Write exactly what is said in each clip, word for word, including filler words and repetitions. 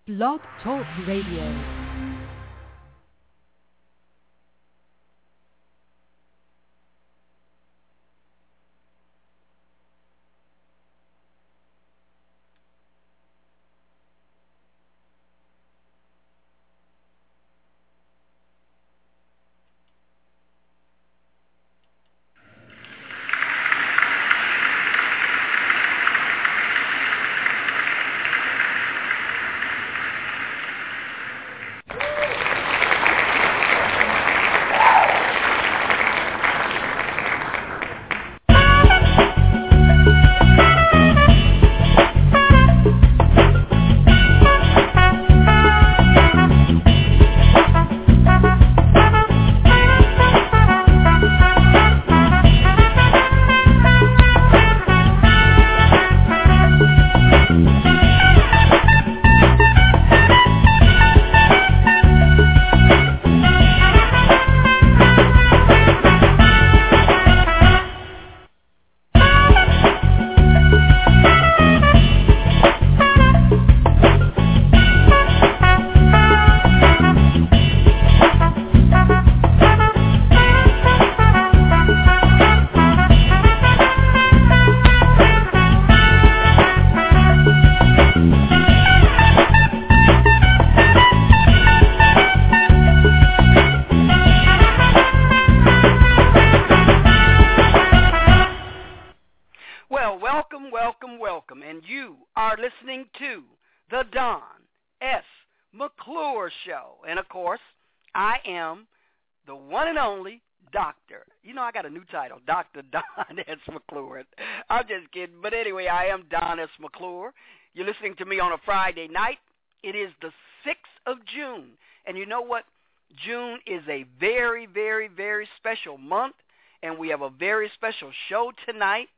Blog Talk Radio. Title, Doctor Don S. McClure. I'm just kidding. But anyway, I am Don S. McClure. You're listening to me on a Friday night. It is the sixth of June. And you know what? June is a very, very, very special month. And we have a very special show tonight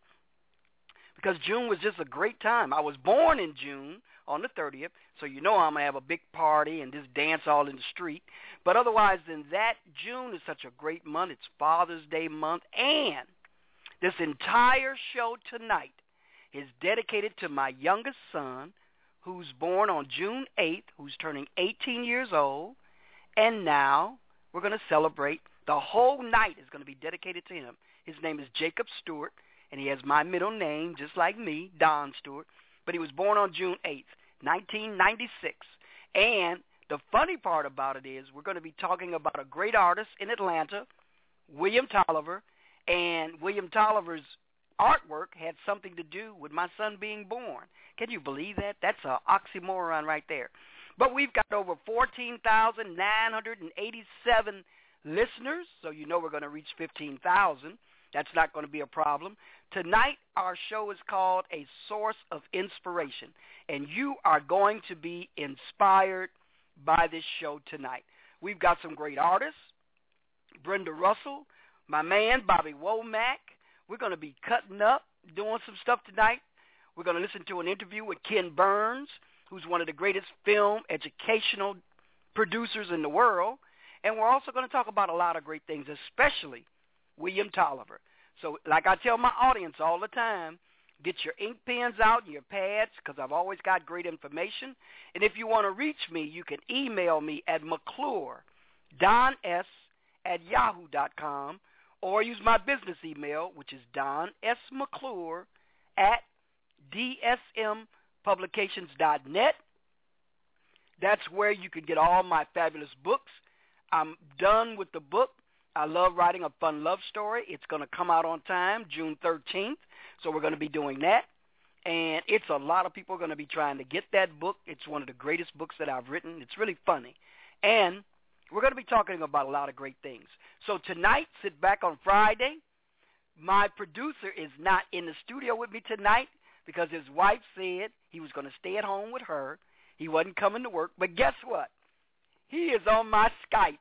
because June was just a great time. I was born in June on the thirtieth, so you know I'm going to have a big party and just dance all in the street. But otherwise than that, June is such a great month. It's Father's Day month. And this entire show tonight is dedicated to my youngest son, who's born on June eighth, who's turning eighteen years old. And now we're going to celebrate. The whole night is going to be dedicated to him. His name is Jacob Stewart, and he has my middle name, just like me, Don Stewart. But he was born on June eighth, nineteen ninety-six. And the funny part about it is we're going to be talking about a great artist in Atlanta, William Tolliver, and William Tolliver's artwork had something to do with my son being born. Can you believe that? That's an oxymoron right there. But we've got over fourteen thousand nine hundred eighty-seven listeners, so you know we're going to reach fifteen thousand. That's not going to be a problem. Tonight, our show is called A Source of Inspiration, and you are going to be inspired by this show tonight. We've got some great artists, Brenda Russell, my man, Bobby Womack. We're going to be cutting up, doing some stuff tonight. We're going to listen to an interview with Ken Burns, who's one of the greatest film educational producers in the world. And we're also going to talk about a lot of great things, especially William Tolliver. So like I tell my audience all the time, get your ink pens out and your pads because I've always got great information. And if you want to reach me, you can email me at McClure, Don S. at yahoo dot com, or use my business email, which is Don S. McClure at D S M publications dot net. That's where you can get all my fabulous books. I'm done with the book. I love writing a fun love story. It's going to come out on time, June thirteenth, so we're going to be doing that. And it's a lot of people are going to be trying to get that book. It's one of the greatest books that I've written. It's really funny. And we're going to be talking about a lot of great things. So tonight, sit back on Friday. My producer is not in the studio with me tonight because his wife said he was going to stay at home with her. He wasn't coming to work. But guess what? He is on my Skype.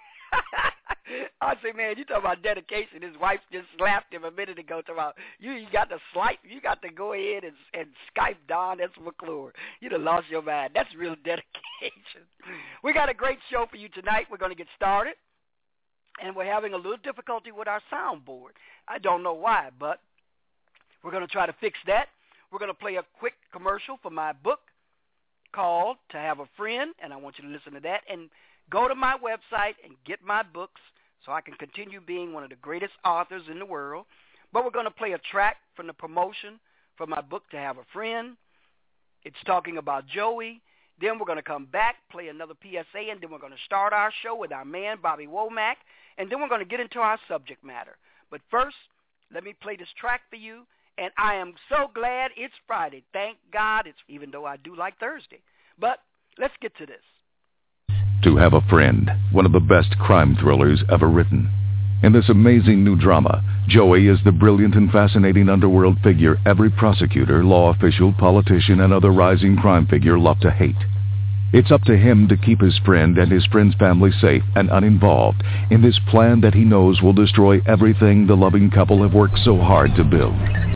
I say, man, you talk about dedication. His wife just slapped him a minute ago. Talking about you, you got to slight, you got to go ahead and, and Skype Don S. McClure. You'd have lost your mind. That's real dedication. We got a great show for you tonight. We're going to get started, and we're having a little difficulty with our soundboard. I don't know why, but we're going to try to fix that. We're going to play a quick commercial for my book called to Have a Friend, and I want you to listen to that. And go to my website and get my books so I can continue being one of the greatest authors in the world. But we're going to play a track from the promotion for my book, To Have a Friend. It's talking about Joey. Then we're going to come back, play another P S A, and then we're going to start our show with our man, Bobby Womack, and then we're going to get into our subject matter. But first, let me play this track for you, and I am so glad it's Friday. Thank God, it's even though I do like Thursday. But let's get to this. To Have a Friend, one of the best crime thrillers ever written. In this amazing new drama, Joey is the brilliant and fascinating underworld figure every prosecutor, law official, politician, and other rising crime figure love to hate. It's up to him to keep his friend and his friend's family safe and uninvolved in this plan that he knows will destroy everything the loving couple have worked so hard to build.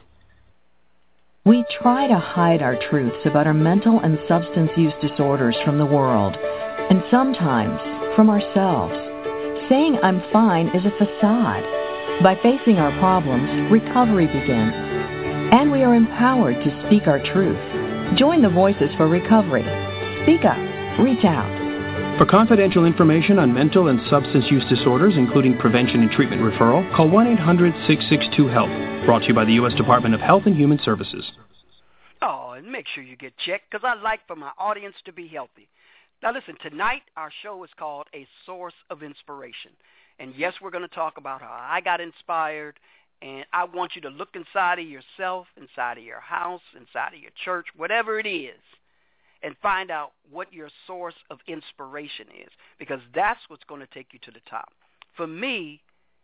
We try to hide our truths about our mental and substance use disorders from the world, and sometimes from ourselves. Saying I'm fine is a facade. By facing our problems, recovery begins. And we are empowered to speak our truth. Join the Voices for Recovery. Speak up. Reach out. For confidential information on mental and substance use disorders, including prevention and treatment referral, call one eight hundred six six two HELP. Brought to you by the U S Department of Health and Human Services. Oh, and make sure you get checked, because I like for my audience to be healthy. Now listen, tonight our show is called A Source of Inspiration. And yes, we're going to talk about how I got inspired, and I want you to look inside of yourself, inside of your house, inside of your church, whatever it is, and find out what your source of inspiration is, because that's what's going to take you to the top. For me,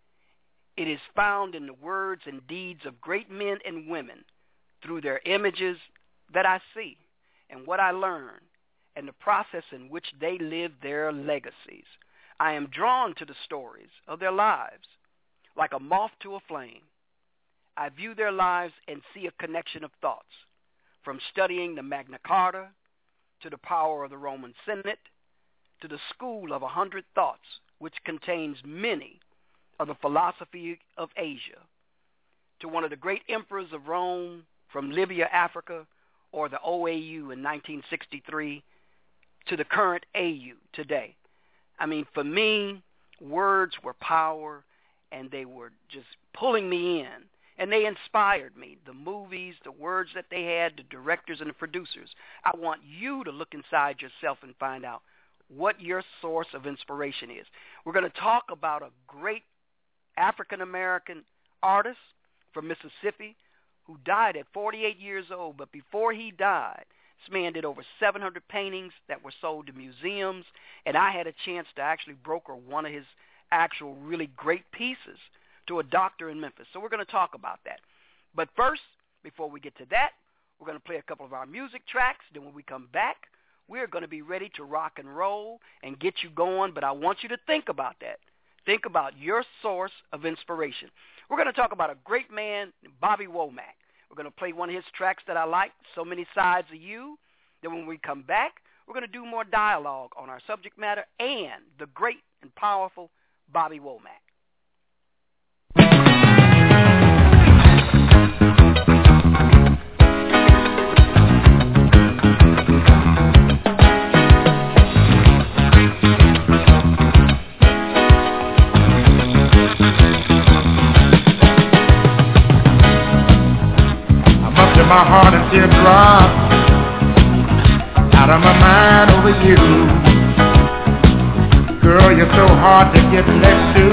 it is found in the words and deeds of great men and women through their images that I see and what I learn, and the process in which they live their legacies. I am drawn to the stories of their lives like a moth to a flame. I view their lives and see a connection of thoughts, from studying the Magna Carta to the power of the Roman Senate to the School of a Hundred Thoughts, which contains many of the philosophy of Asia, to one of the great emperors of Rome from Libya, Africa, or the O A U in nineteen sixty-three, to the current A U today. I mean, for me, words were power, and they were just pulling me in, and they inspired me. The movies, the words that they had, the directors and the producers. I want you to look inside yourself and find out what your source of inspiration is. We're going to talk about a great African-American artist from Mississippi who died at forty-eight years old, but before he died, this man did over seven hundred paintings that were sold to museums, and I had a chance to actually broker one of his actual really great pieces to a doctor in Memphis. So we're going to talk about that. But first, before we get to that, we're going to play a couple of our music tracks. Then when we come back, we're going to be ready to rock and roll and get you going, but I want you to think about that. Think about your source of inspiration. We're going to talk about a great man, Bobby Womack. We're going to play one of his tracks that I like, So Many Sides of You. Then when we come back, we're going to do more dialogue on our subject matter and the great and powerful Bobby Womack. My heart and teardrop out of my mind over you. Girl, you're so hard to get next to,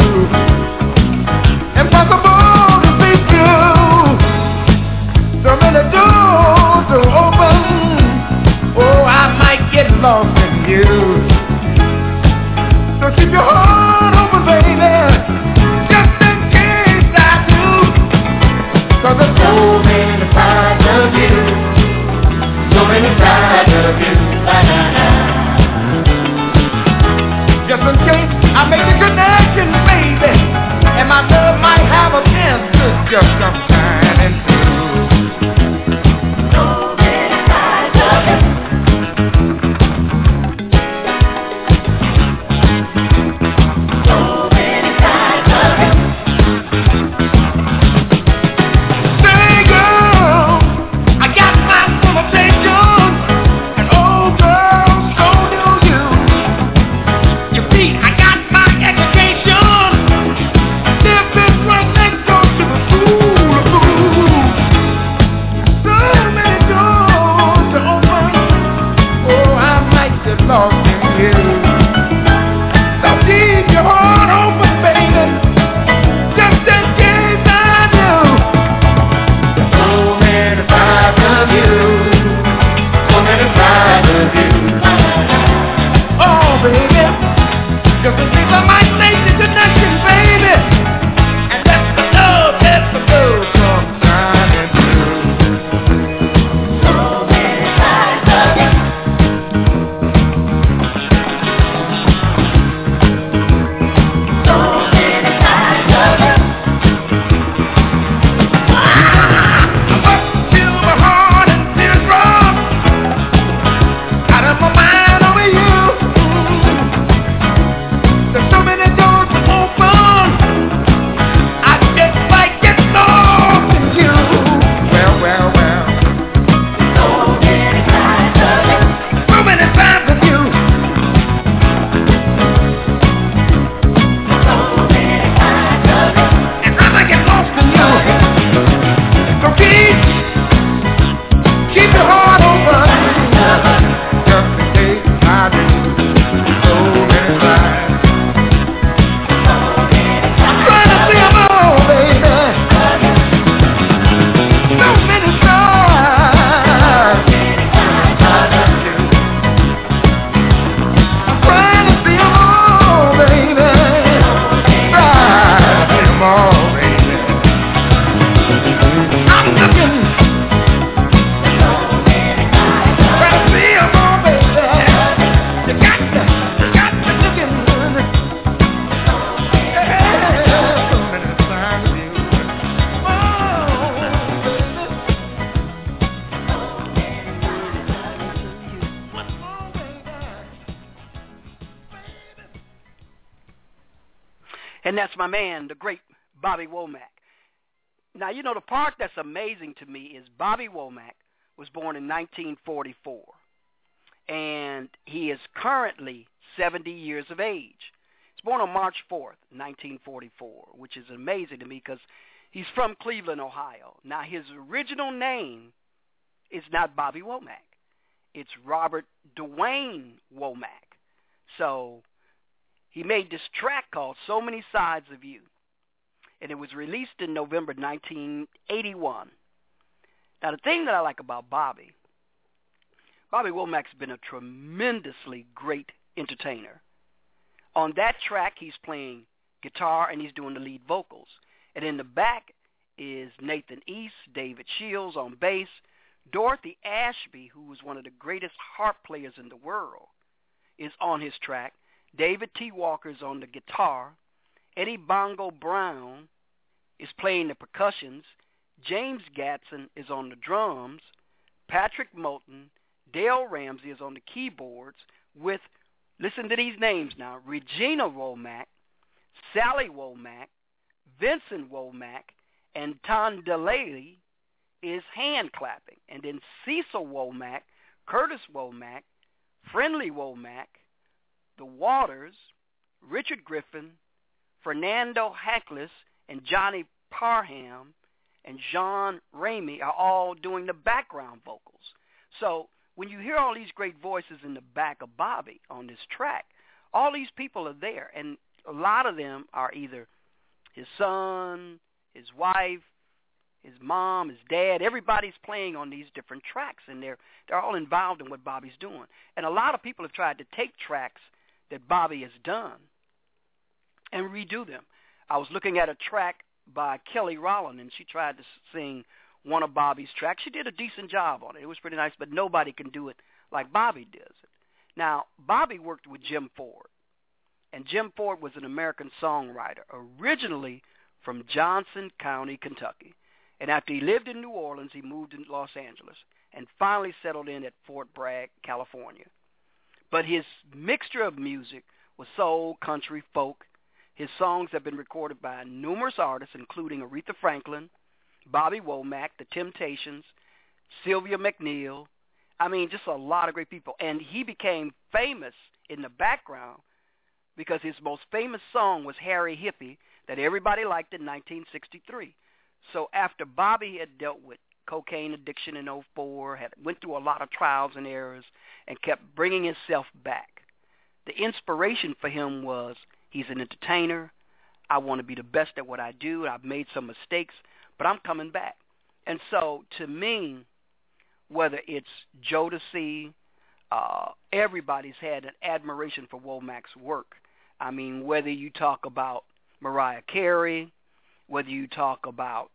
impossible to be true. So many doors to open, oh, I might get lost in you. So keep your heart open, baby, just in case I do. Cause there's so many sides of you, so many sides of you, ba-da-da. Just in case I make a connection, baby, and my love might have a chance to just come shining through. So many sides of you, And that's my man, the great Bobby Womack. Now, you know, the part that's amazing to me is Bobby Womack was born in nineteen forty-four, and he is currently seventy years of age. He's born on March fourth, nineteen forty-four, which is amazing to me because he's from Cleveland, Ohio. Now, his original name is not Bobby Womack. It's Robert Dwayne Womack. So he made this track called So Many Sides of You, and it was released in November nineteen eighty-one. Now, the thing that I like about Bobby, Bobby Womack's been a tremendously great entertainer. On that track, he's playing guitar and he's doing the lead vocals. And in the back is Nathan East, David Shields on bass, Dorothy Ashby, who was one of the greatest harp players in the world, is on his track. David T. Walker's on the guitar. Eddie Bongo Brown is playing the percussions. James Gatson is on the drums. Patrick Moulton, Dale Ramsey is on the keyboards with, listen to these names now, Regina Womack, Sally Womack, Vincent Womack, and Ton Delay is hand clapping. And then Cecil Womack, Curtis Womack, Friendly Womack, The Waters, Richard Griffin, Fernando Hackles, and Johnny Parham, and John Ramey are all doing the background vocals. So when you hear all these great voices in the back of Bobby on this track, all these people are there, and a lot of them are either his son, his wife, his mom, his dad. Everybody's playing on these different tracks, and they're they're all involved in what Bobby's doing. And a lot of people have tried to take tracks that Bobby has done and redo them. I was looking at a track by Kelly Rowland, and she tried to sing one of Bobby's tracks. She did a decent job on it. It was pretty nice, but nobody can do it like Bobby does it. Now, Bobby worked with Jim Ford, and Jim Ford was an American songwriter, originally from Johnson County, Kentucky. And after he lived in New Orleans, he moved to Los Angeles and finally settled in at Fort Bragg, California. But his mixture of music was soul, country, folk. His songs have been recorded by numerous artists, including Aretha Franklin, Bobby Womack, The Temptations, Sylvia McNeil. I mean, just a lot of great people. And he became famous in the background because his most famous song was Harry Hippie that everybody liked in nineteen sixty-three. So after Bobby had dealt with cocaine addiction in oh four, had went through a lot of trials and errors, and kept bringing himself back, the inspiration for him was, he's an entertainer. I want to be the best at what I do. I've made some mistakes, but I'm coming back. And so to me, whether it's Jodeci, uh, everybody's had an admiration for Womack's work. I mean, whether you talk about Mariah Carey, whether you talk about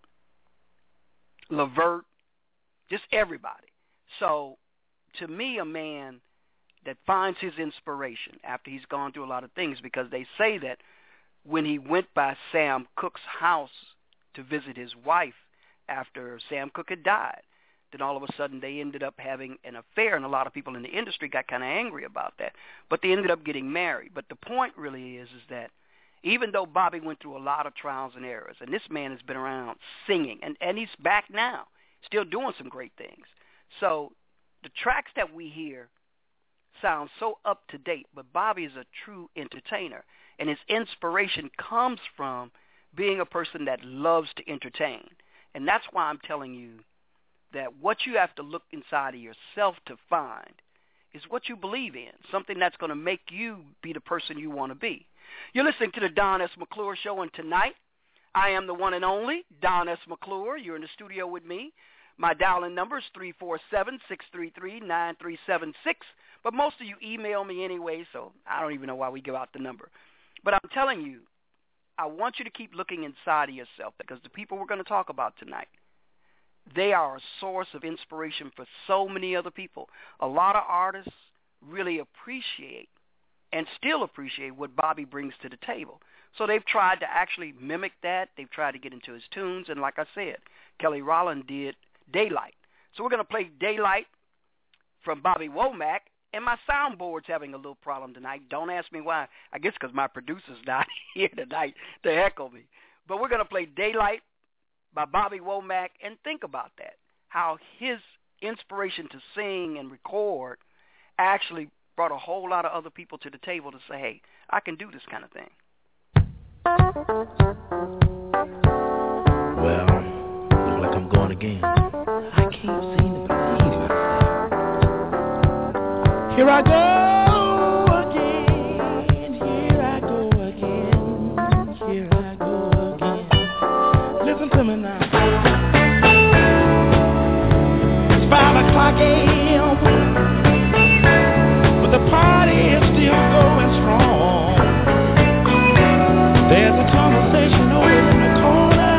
Levert, just everybody. So to me, a man that finds his inspiration after he's gone through a lot of things, because they say that when he went by Sam Cooke's house to visit his wife after Sam Cooke had died, then all of a sudden they ended up having an affair, and a lot of people in the industry got kind of angry about that. But they ended up getting married. But the point really is, is that even though Bobby went through a lot of trials and errors, and this man has been around singing, and, and he's back now, still doing some great things. So the tracks that we hear sound so up to date, but Bobby is a true entertainer, and his inspiration comes from being a person that loves to entertain. And that's why I'm telling you that what you have to look inside of yourself to find is what you believe in, something that's going to make you be the person you want to be. You're listening to the Don S. McClure Show, and tonight I am the one and only Don S. McClure. You're in the studio with me. My dial-in number is three four seven, six three three, nine three seven six, but most of you email me anyway, so I don't even know why we give out the number. But I'm telling you, I want you to keep looking inside of yourself, because the people we're going to talk about tonight, they are a source of inspiration for so many other people. A lot of artists really appreciate and still appreciate what Bobby brings to the table. So they've tried to actually mimic that. They've tried to get into his tunes. And like I said, Kelly Rowland did Daylight. So we're going to play Daylight from Bobby Womack. And my soundboard's having a little problem tonight. Don't ask me why. I guess because my producer's not here tonight to heckle me. But we're going to play Daylight by Bobby Womack, and think about that, how his inspiration to sing and record actually brought a whole lot of other people to the table to say, hey, I can do this kind of thing. Well, looks like I'm going again. I can't seem to believe myself. Here I go again, here I go again, here I go again. Listen to me now. It's five o'clock a.m., but the party is still going strong. There's a conversation over in the corner,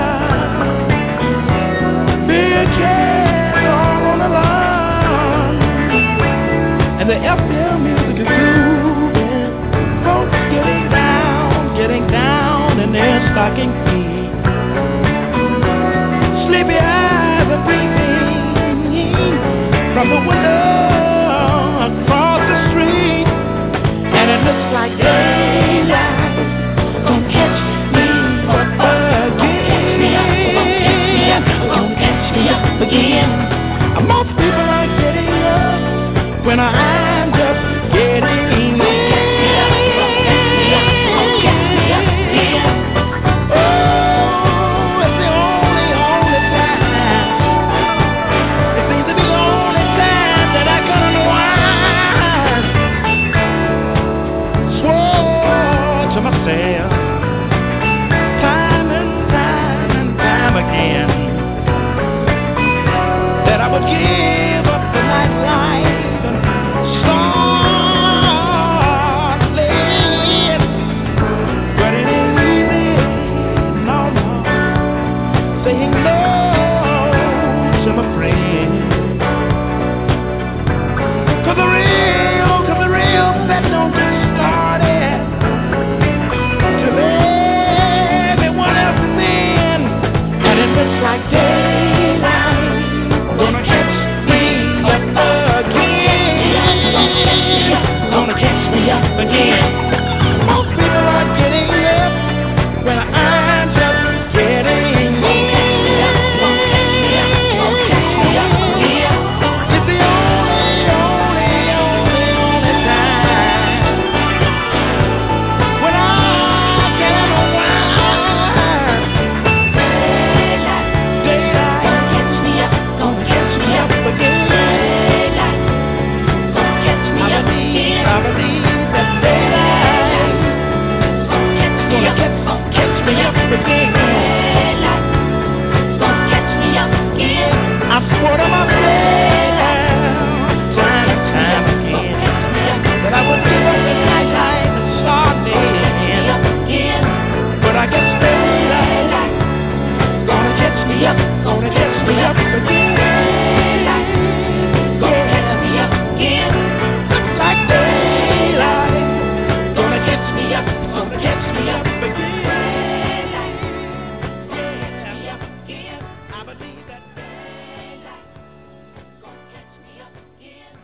big chairs all on the lawn, and the F M music is moving. Folks getting down, getting down in their stocking feet. Sleepy eyes are peeping from the window across the street, and it looks like daylight. Don't catch me up again. Don't catch me up again. Most people are getting up when I'm just getting in. Oh, it's the only, only time. It seems to be the only time that I can unwind. Swore to myself that I would give up the nightlife and start playing, but it ain't easy, no, no, saying no to my friend, 'cause the real, 'cause the real set don't get started till everyone else is in, and it looks like daylight. Gonna catch me up again. Gonna catch me up again. Most people are getting up when I'm just getting in. Gonna catch me up, gonna catch me up again. It's the only, only, only, only time when I can unwind. Daylight, daylight. Gonna catch me up, gonna catch me up again. Daylight, gonna catch me up again. I believe that daylight gonna catch me up, gonna catch me up again. Daylight, gonna catch me up again. I swore to myself time and time again that I would give up the nightlife and start living again. But I guess daylight gonna catch me up, gonna catch me up again. Daylight, gonna catch me up again. Looks like daylight gonna catch me up, gonna catch me up again. Daylight, gonna catch me up again. I believe that daylight gonna catch me up again.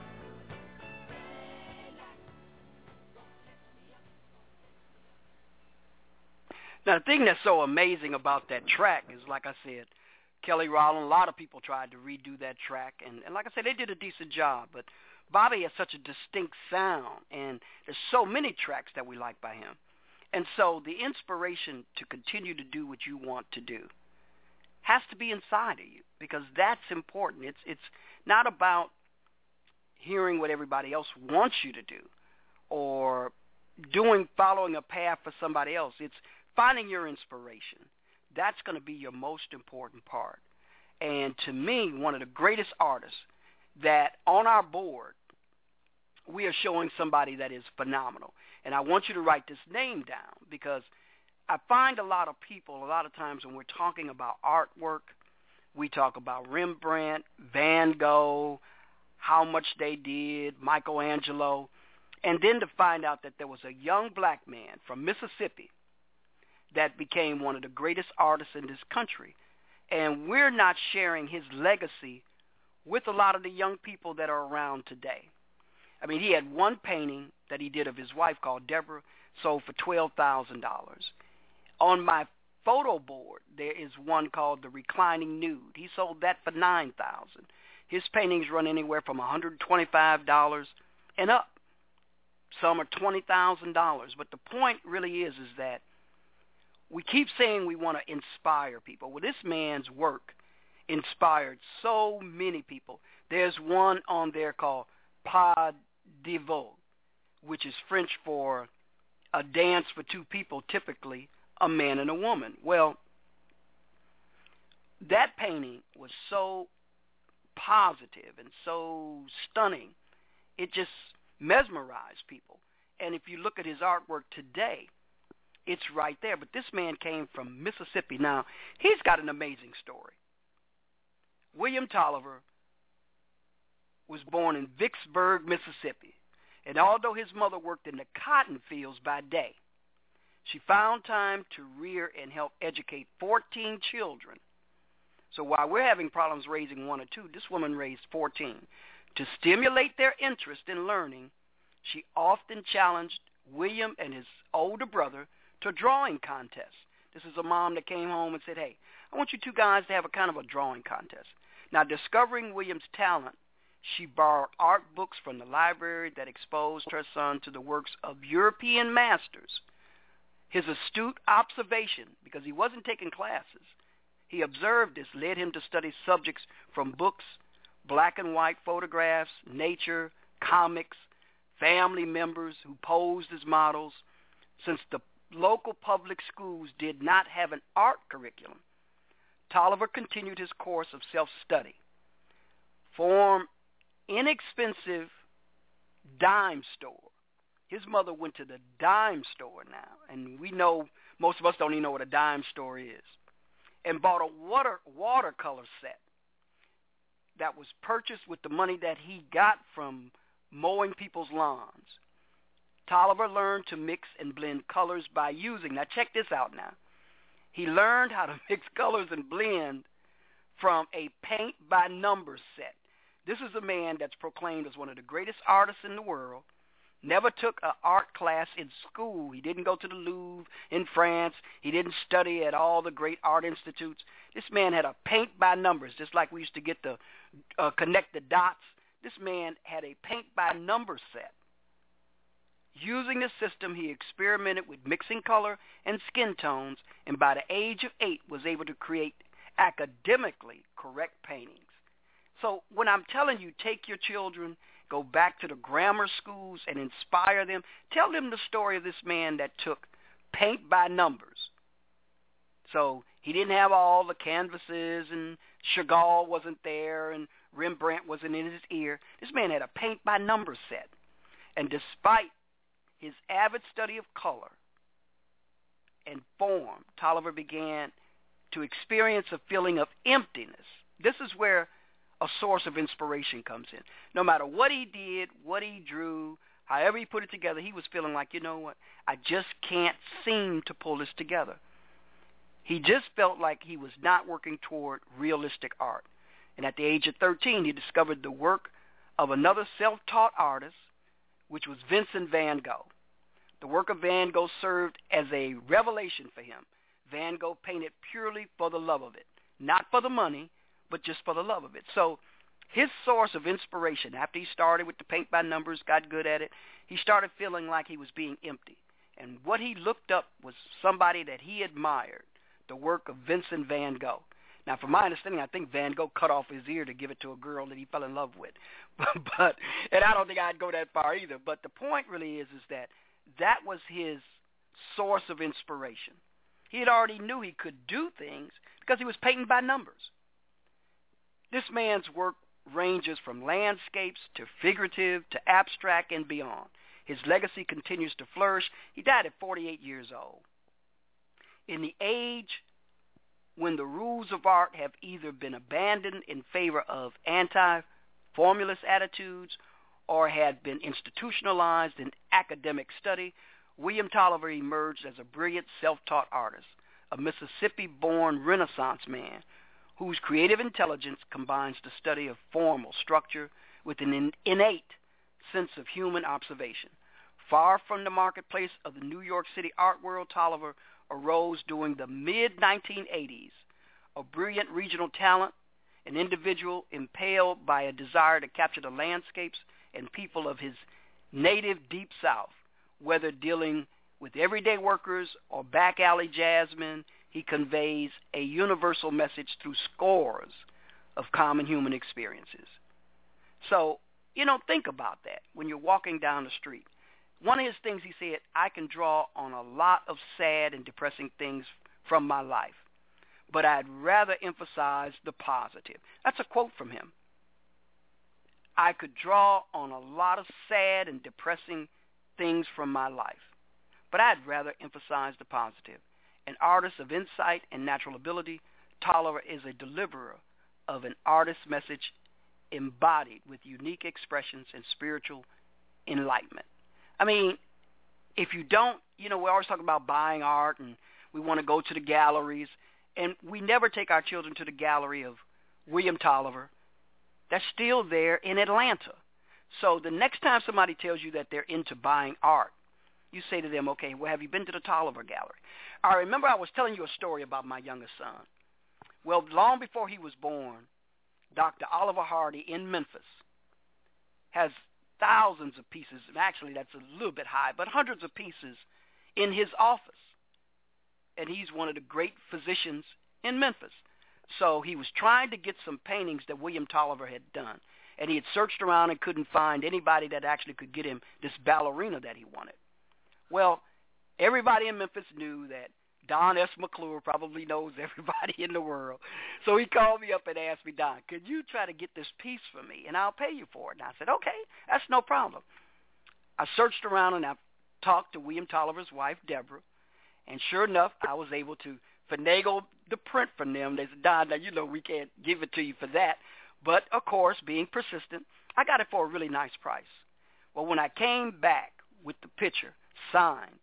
Now, the thing that's so amazing about that track is, like I said, Kelly Rowland, a lot of people tried to redo that track, and, and like I said, they did a decent job, but Bobby has such a distinct sound, and there's so many tracks that we like by him. And so the inspiration to continue to do what you want to do has to be inside of you, because that's important. It's it's not about hearing what everybody else wants you to do or doing, following a path for somebody else. It's finding your inspiration. That's going to be your most important part. And to me, one of the greatest artists that on our board, we are showing somebody that is phenomenal. And I want you to write this name down, because I find a lot of people, a lot of times when we're talking about artwork, we talk about Rembrandt, Van Gogh, how much they did, Michelangelo, and then to find out that there was a young black man from Mississippi that became one of the greatest artists in this country. And we're not sharing his legacy with a lot of the young people that are around today. I mean, he had one painting that he did of his wife called Deborah, sold for twelve thousand dollars. On my photo board, there is one called The Reclining Nude. He sold that for nine thousand dollars. His paintings run anywhere from one hundred twenty-five dollars and up. Some are twenty thousand dollars. But the point really is, is that we keep saying we want to inspire people. Well, this man's work inspired so many people. There's one on there called Pas de Vogue, which is French for a dance for two people, typically a man and a woman. Well, that painting was so positive and so stunning, it just mesmerized people. And if you look at his artwork today, it's right there. But this man came from Mississippi. Now, he's got an amazing story. William Tolliver was born in Vicksburg, Mississippi. And although his mother worked in the cotton fields by day, she found time to rear and help educate fourteen children. So while we're having problems raising one or two, this woman raised fourteen. To stimulate their interest in learning, she often challenged William and his older brother to drawing contests. This is a mom that came home and said, hey, I want you two guys to have a kind of a drawing contest. Now, discovering William's talent, she borrowed art books from the library that exposed her son to the works of European masters. His astute observation, because he wasn't taking classes, he observed this, led him to study subjects from books, black and white photographs, nature, comics, family members who posed as models. Since the local public schools did not have an art curriculum, Tolliver continued his course of self-study. Formed inexpensive dime store. His mother went to the dime store now, and we know, most of us don't even know what a dime store is, and bought a water watercolor set that was purchased with the money that he got from mowing people's lawns. Tolliver learned to mix and blend colors by using, now check this out now, he learned how to mix colors and blend from a paint by numbers set. This is a man that's proclaimed as one of the greatest artists in the world. Never took an art class in school. He didn't go to the Louvre in France. He didn't study at all the great art institutes. This man had a paint by numbers, just like we used to get the uh, connect the dots. This man had a paint by numbers set. Using the system, he experimented with mixing color and skin tones, and by the age of eight was able to create academically correct paintings. So when I'm telling you, take your children, go back to the grammar schools and inspire them. Tell them the story of this man that took paint by numbers. So he didn't have all the canvases, and Chagall wasn't there, and Rembrandt wasn't in his ear. This man had a paint by numbers set. And despite his avid study of color and form, Tolliver began to experience a feeling of emptiness. This is where a source of inspiration comes in. No matter what he did, what he drew, however he put it together, he was feeling like, you know what, I just can't seem to pull this together. He just felt like he was not working toward realistic art. And at the age of thirteen, he discovered the work of another self-taught artist, which was Vincent van Gogh. The work of Van Gogh served as a revelation for him. Van Gogh painted purely for the love of it, not for the money, but just for the love of it. So his source of inspiration, after he started with the paint by numbers, got good at it, he started feeling like he was being empty. And what he looked up was somebody that he admired, the work of Vincent van Gogh. Now, from my understanding, I think Van Gogh cut off his ear to give it to a girl that he fell in love with. but And I don't think I'd go that far either. But the point really is, is that that was his source of inspiration. He had already knew he could do things because he was painting by numbers. This man's work ranges from landscapes to figurative to abstract and beyond. His legacy continues to flourish. He died at forty-eight years old. In the age when the rules of art have either been abandoned in favor of anti-formulist attitudes or had been institutionalized in academic study, William Tolliver emerged as a brilliant self-taught artist, a Mississippi-born Renaissance man whose creative intelligence combines the study of formal structure with an innate sense of human observation. Far from the marketplace of the New York City art world, Tolliver arose during the mid nineteen eighties, a brilliant regional talent, an individual impelled by a desire to capture the landscapes and people of his native Deep South. Whether dealing with everyday workers or back alley jazzmen, he conveys a universal message through scores of common human experiences. So, you know, think about that when you're walking down the street. One of his things he said, I can draw on a lot of sad and depressing things from my life, but I'd rather emphasize the positive. That's a quote from him. I could draw on a lot of sad and depressing things from my life, but I'd rather emphasize the positive. An artist of insight and natural ability, Tolliver is a deliverer of an artist's message embodied with unique expressions and spiritual enlightenment. I mean, if you don't, you know, we always talk about buying art and we want to go to the galleries, and we never take our children to the gallery of William Tolliver. That's still there in Atlanta. So the next time somebody tells you that they're into buying art, you say to them, okay, well, have you been to the Tolliver Gallery? I remember I was telling you a story about my youngest son. Well, long before he was born, Doctor Oliver Hardy in Memphis has thousands of pieces, and actually that's a little bit high, but hundreds of pieces in his office. And he's one of the great physicians in Memphis. So he was trying to get some paintings that William Tolliver had done. And he had searched around and couldn't find anybody that actually could get him this ballerina that he wanted. Well, everybody in Memphis knew that Don S. McClure probably knows everybody in the world. So he called me up and asked me, Don, could you try to get this piece for me, and I'll pay you for it? And I said, okay, that's no problem. I searched around, and I talked to William Tolliver's wife, Deborah, and sure enough, I was able to finagle the print from them. They said, Don, now you know we can't give it to you for that. But, of course, being persistent, I got it for a really nice price. Well, when I came back with the picture signed,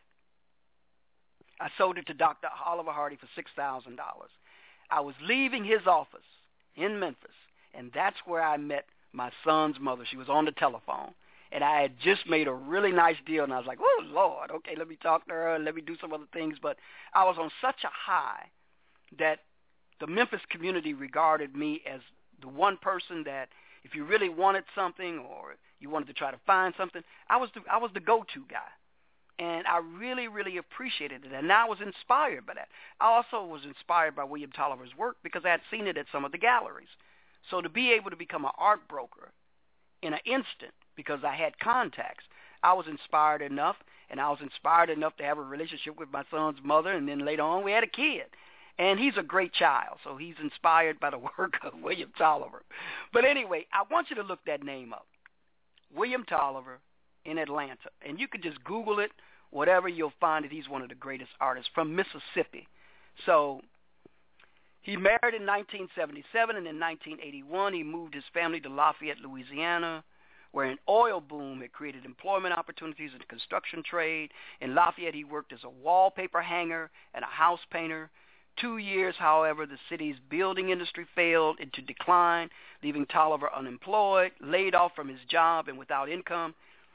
I sold it to Doctor Oliver Hardy for six thousand dollars. I was leaving his office in Memphis, and that's where I met my son's mother. She was on the telephone, and I had just made a really nice deal, and I was like, oh, Lord, okay, let me talk to her and let me do some other things. But I was on such a high that the Memphis community regarded me as the one person that if you really wanted something or you wanted to try to find something, I was the, I was the go-to guy. And I really, really appreciated it. And I was inspired by that. I also was inspired by William Tolliver's work because I had seen it at some of the galleries. So to be able to become an art broker in an instant because I had contacts, I was inspired enough, and I was inspired enough to have a relationship with my son's mother, and then later on we had a kid. And he's a great child, so he's inspired by the work of William Tolliver. But anyway, I want you to look that name up, William Tolliver in Atlanta. And you can just Google it, whatever, you'll find that he's one of the greatest artists from Mississippi. So he married in nineteen seventy-seven, and in nineteen eighty-one he moved his family to Lafayette, Louisiana, where an oil boom had created employment opportunities in the construction trade. In Lafayette, he worked as a wallpaper hanger and a house painter. Two years, however, the city's building industry failed into decline, leaving Tolliver unemployed, laid off from his job, and without income.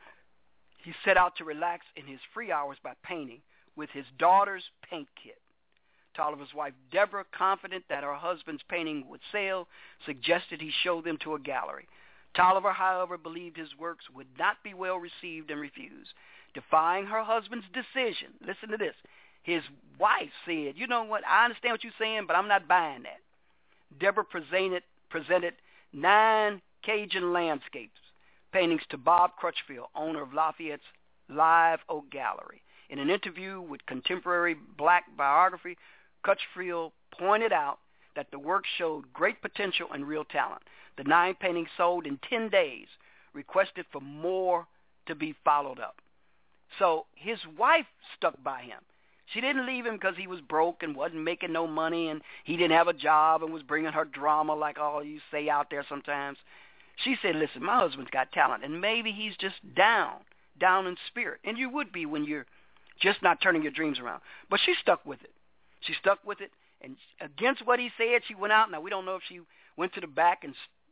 He set out to relax in his free hours by painting with his daughter's paint kit. Tolliver's wife, Deborah, confident that her husband's painting would sell, suggested he show them to a gallery. Tolliver, however, believed his works would not be well received and refused. Defying her husband's decision, listen to this, his wife said, you know what, I understand what you're saying, but I'm not buying that. Deborah presented, presented nine Cajun landscapes paintings to Bob Crutchfield, owner of Lafayette's Live Oak Gallery. In an interview with Contemporary Black Biography, Crutchfield pointed out that the work showed great potential and real talent. The nine paintings sold in ten days, requested for more to be followed up. So his wife stuck by him. She didn't leave him because he was broke and wasn't making no money and he didn't have a job and was bringing her drama like all you say out there sometimes. She said, listen, my husband's got talent, and maybe he's just down, down in spirit. And you would be when you're just not turning your dreams around. But she stuck with it. She stuck with it, and against what he said, she went out. Now, we don't know if she went to the back and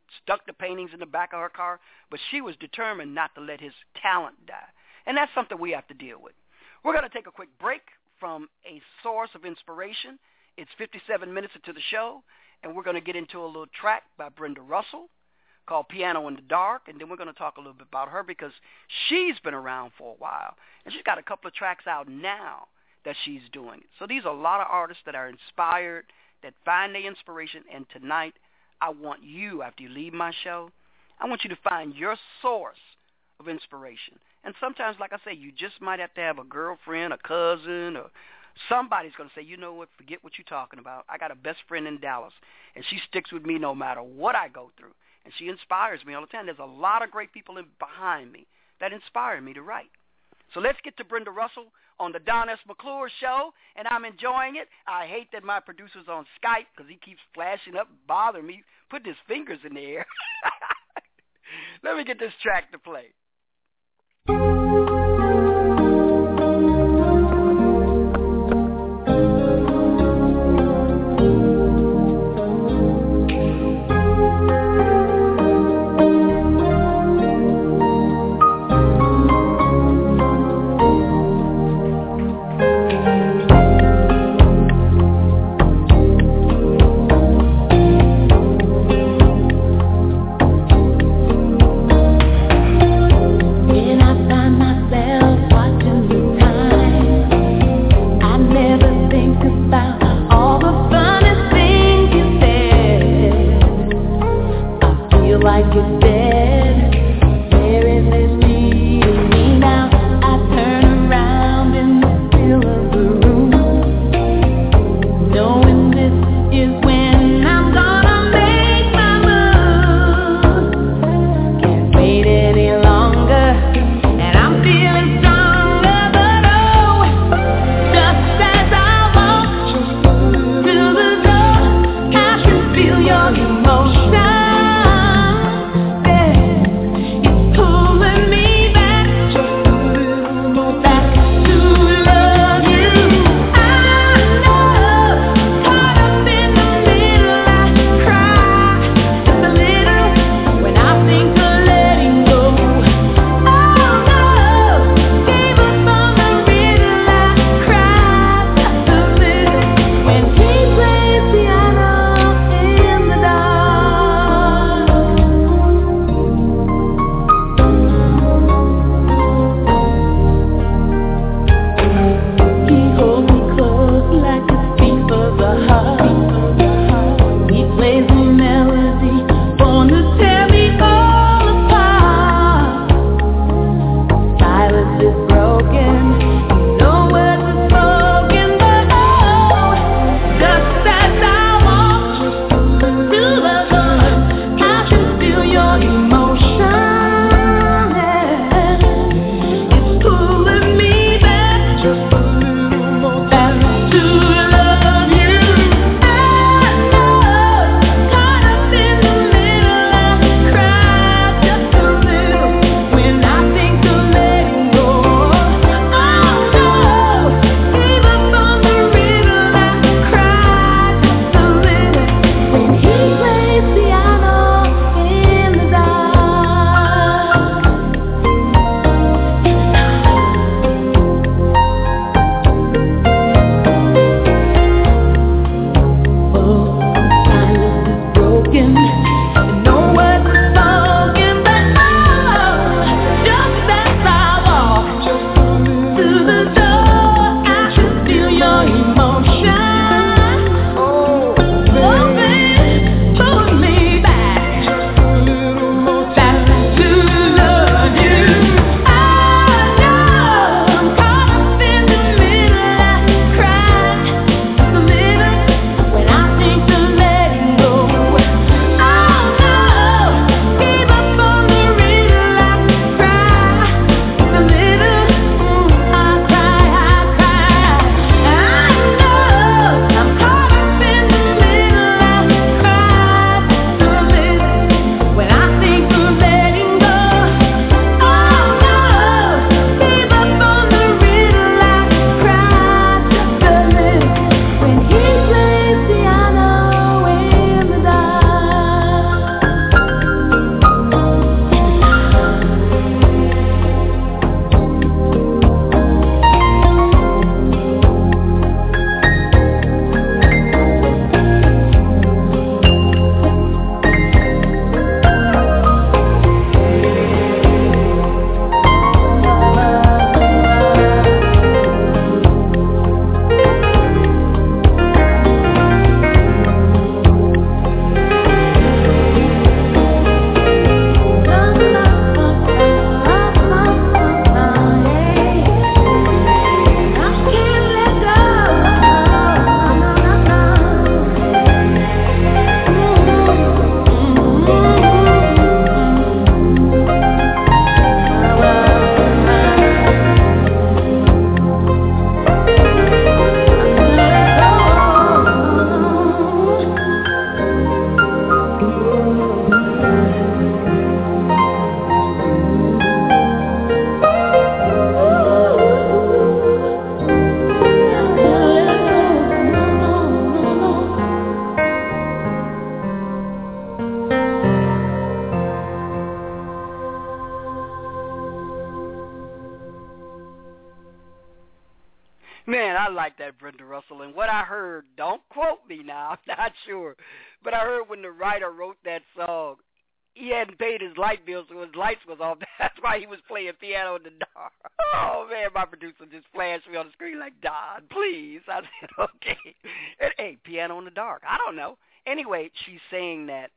stuck the paintings in the back of her car, but she was determined not to let his talent die. And that's something we have to deal with. We're going to take a quick break from a source of inspiration. It's fifty-seven minutes into the show, and we're going to get into a little track by Brenda Russell called Piano in the Dark, and then we're going to talk a little bit about her because she's been around for a while, and she's got a couple of tracks out now that she's doing. So these are a lot of artists that are inspired, that find their inspiration, and tonight I want you, after you leave my show, I want you to find your source of inspiration. And sometimes, like I say, you just might have to have a girlfriend, a cousin, or somebody's going to say, you know what, forget what you're talking about. I got a best friend in Dallas, and she sticks with me no matter what I go through. And she inspires me all the time. There's a lot of great people in, behind me that inspire me to write. So let's get to Brenda Russell on the Don S. McClure Show, and I'm enjoying it. I hate that my producer's on Skype because he keeps flashing up, bothering me, putting his fingers in the air. Let me get this track to play. Thank you. Man, I like that, Brenda Russell. And what I heard, don't quote me now, I'm not sure, but I heard when the writer wrote that song, he hadn't paid his light bill, so his lights was off. That's why he was playing piano in the dark. Oh, man, my producer just flashed me on the screen like, Don, please. I said, okay. And, hey, piano in the dark. I don't know. Anyway, she's saying that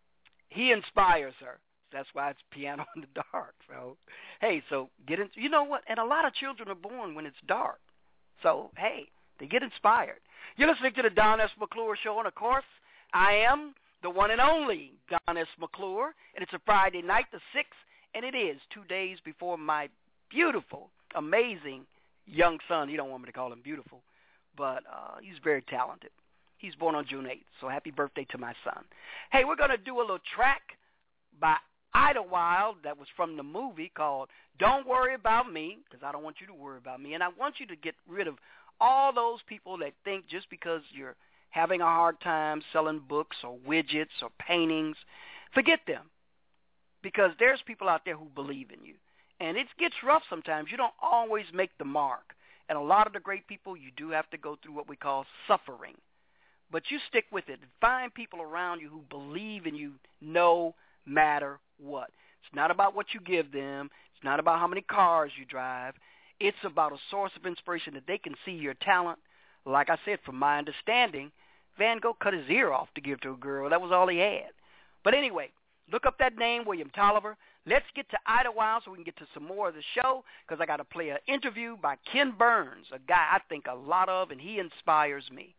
he inspires her. That's why it's piano in the dark. So, hey, so get in. You know what? And a lot of children are born when it's dark. So, hey, they get inspired. You're listening to the Don S. McClure Show, and, of course, I am the one and only Don S. McClure, and it's a Friday night, the sixth, and it is two days before my beautiful, amazing young son. You don't want me to call him beautiful, but uh, he's very talented. He's born on June eighth, so happy birthday to my son. Hey, we're going to do a little track by Idlewild that was from the movie called Don't Worry About Me, because I don't want you to worry about me, and I want you to get rid of all those people that think just because you're having a hard time selling books or widgets or paintings, forget them, because there's people out there who believe in you. And it gets rough sometimes. You don't always make the mark. And a lot of the great people, you do have to go through what we call suffering. But you stick with it and find people around you who believe in you no matter what. It's not about what you give them. It's not about how many cars you drive. It's about a source of inspiration that they can see your talent. Like I said, from my understanding, Van Gogh cut his ear off to give to a girl. That was all he had. But anyway, look up that name, William Tolliver. Let's get to Idlewild so we can get to some more of the show, because I got to play an interview by Ken Burns, a guy I think a lot of, and he inspires me.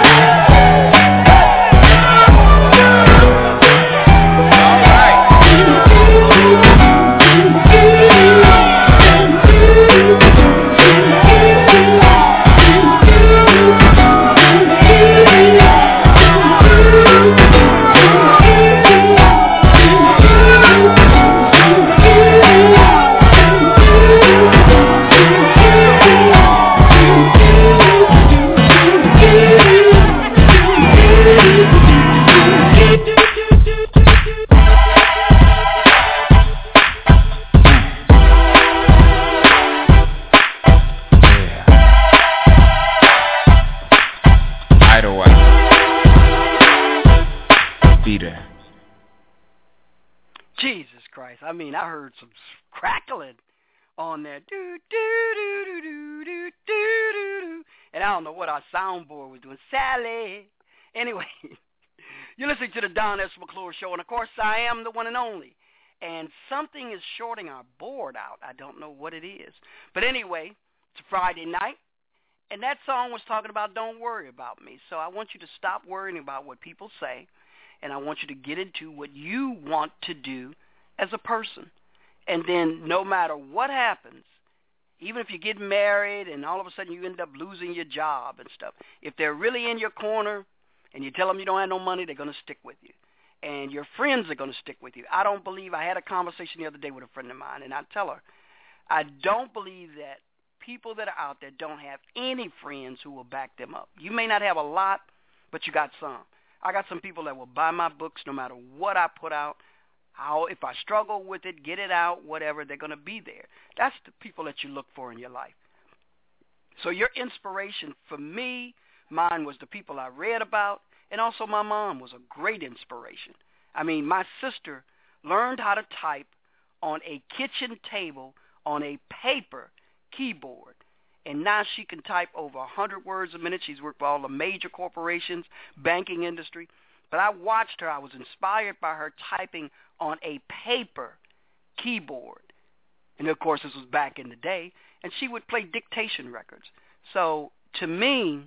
All right. Jesus Christ. I mean, I heard some crackling on there. Do, do, do, do, do, do, do, do. And I don't know what our soundboard was doing. Sally. Anyway, you're listening to the Don S. McClure Show, and, of course, I am the one and only. And something is shorting our board out. I don't know what it is. But anyway, it's a Friday night, and that song was talking about don't worry about me. So I want you to stop worrying about what people say, and I want you to get into what you want to do as a person. And then no matter what happens, even if you get married and all of a sudden you end up losing your job and stuff, if they're really in your corner and you tell them you don't have no money, they're going to stick with you. And your friends are going to stick with you. I don't believe, I had a conversation the other day with a friend of mine, and I tell her, I don't believe that people that are out there don't have any friends who will back them up. You may not have a lot, but you got some. I got some people that will buy my books no matter what I put out. How, if I struggle with it, get it out, whatever, they're going to be there. That's the people that you look for in your life. So your inspiration, for me, mine was the people I read about, and also my mom was a great inspiration. I mean, my sister learned how to type on a kitchen table on a paper keyboard, and now she can type over one hundred words a minute. She's worked for all the major corporations, banking industry. But I watched her. I was inspired by her typing on a paper keyboard. And, of course, this was back in the day. And she would play dictation records. So, to me,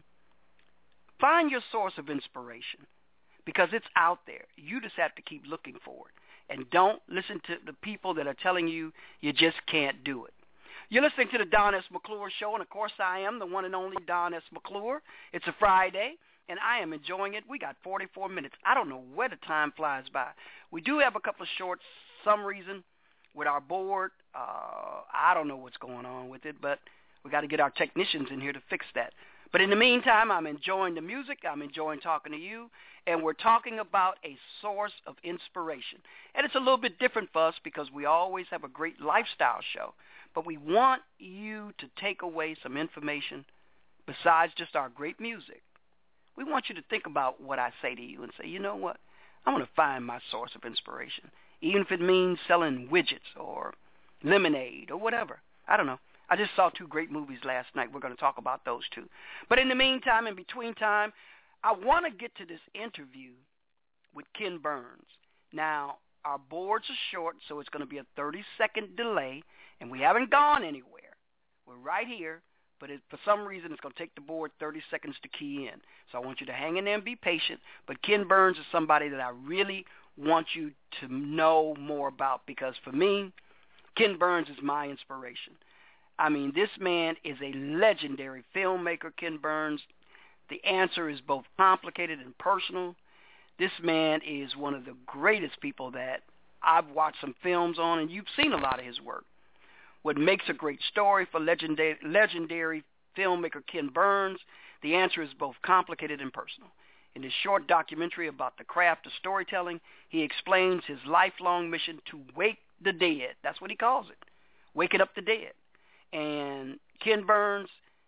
find your source of inspiration because it's out there. You just have to keep looking for it. And don't listen to the people that are telling you you just can't do it. You're listening to the Don S. McClure Show, and, of course, I am the one and only Don S. McClure. It's a Friday, and I am enjoying it. We got forty-four minutes. I don't know where the time flies by. We do have a couple of shorts, some reason, with our board. Uh, I don't know what's going on with it, but we got to get our technicians in here to fix that. But in the meantime, I'm enjoying the music. I'm enjoying talking to you, and we're talking about a source of inspiration. And it's a little bit different for us because we always have a great lifestyle show, but we want you to take away some information besides just our great music. We want you to think about what I say to you and say, you know what? I want to find my source of inspiration, even if it means selling widgets or lemonade or whatever. I don't know. I just saw two great movies last night. We're going to talk about those two. But in the meantime, in between time, I want to get to this interview with Ken Burns. Now, our boards are short, so it's going to be a thirty-second delay, and we haven't gone anywhere. We're right here, but it, for some reason it's going to take the board thirty seconds to key in. So I want you to hang in there and be patient. But Ken Burns is somebody that I really want you to know more about because for me, Ken Burns is my inspiration. I mean, this man is a legendary filmmaker, Ken Burns. The answer is both complicated and personal. This man is one of the greatest people that I've watched some films on, and you've seen a lot of his work. What makes a great story for legendary, legendary filmmaker Ken Burns? The answer is both complicated and personal. In his short documentary about the craft of storytelling, he explains his lifelong mission to wake the dead. That's what he calls it, waking up the dead. And Ken Burns,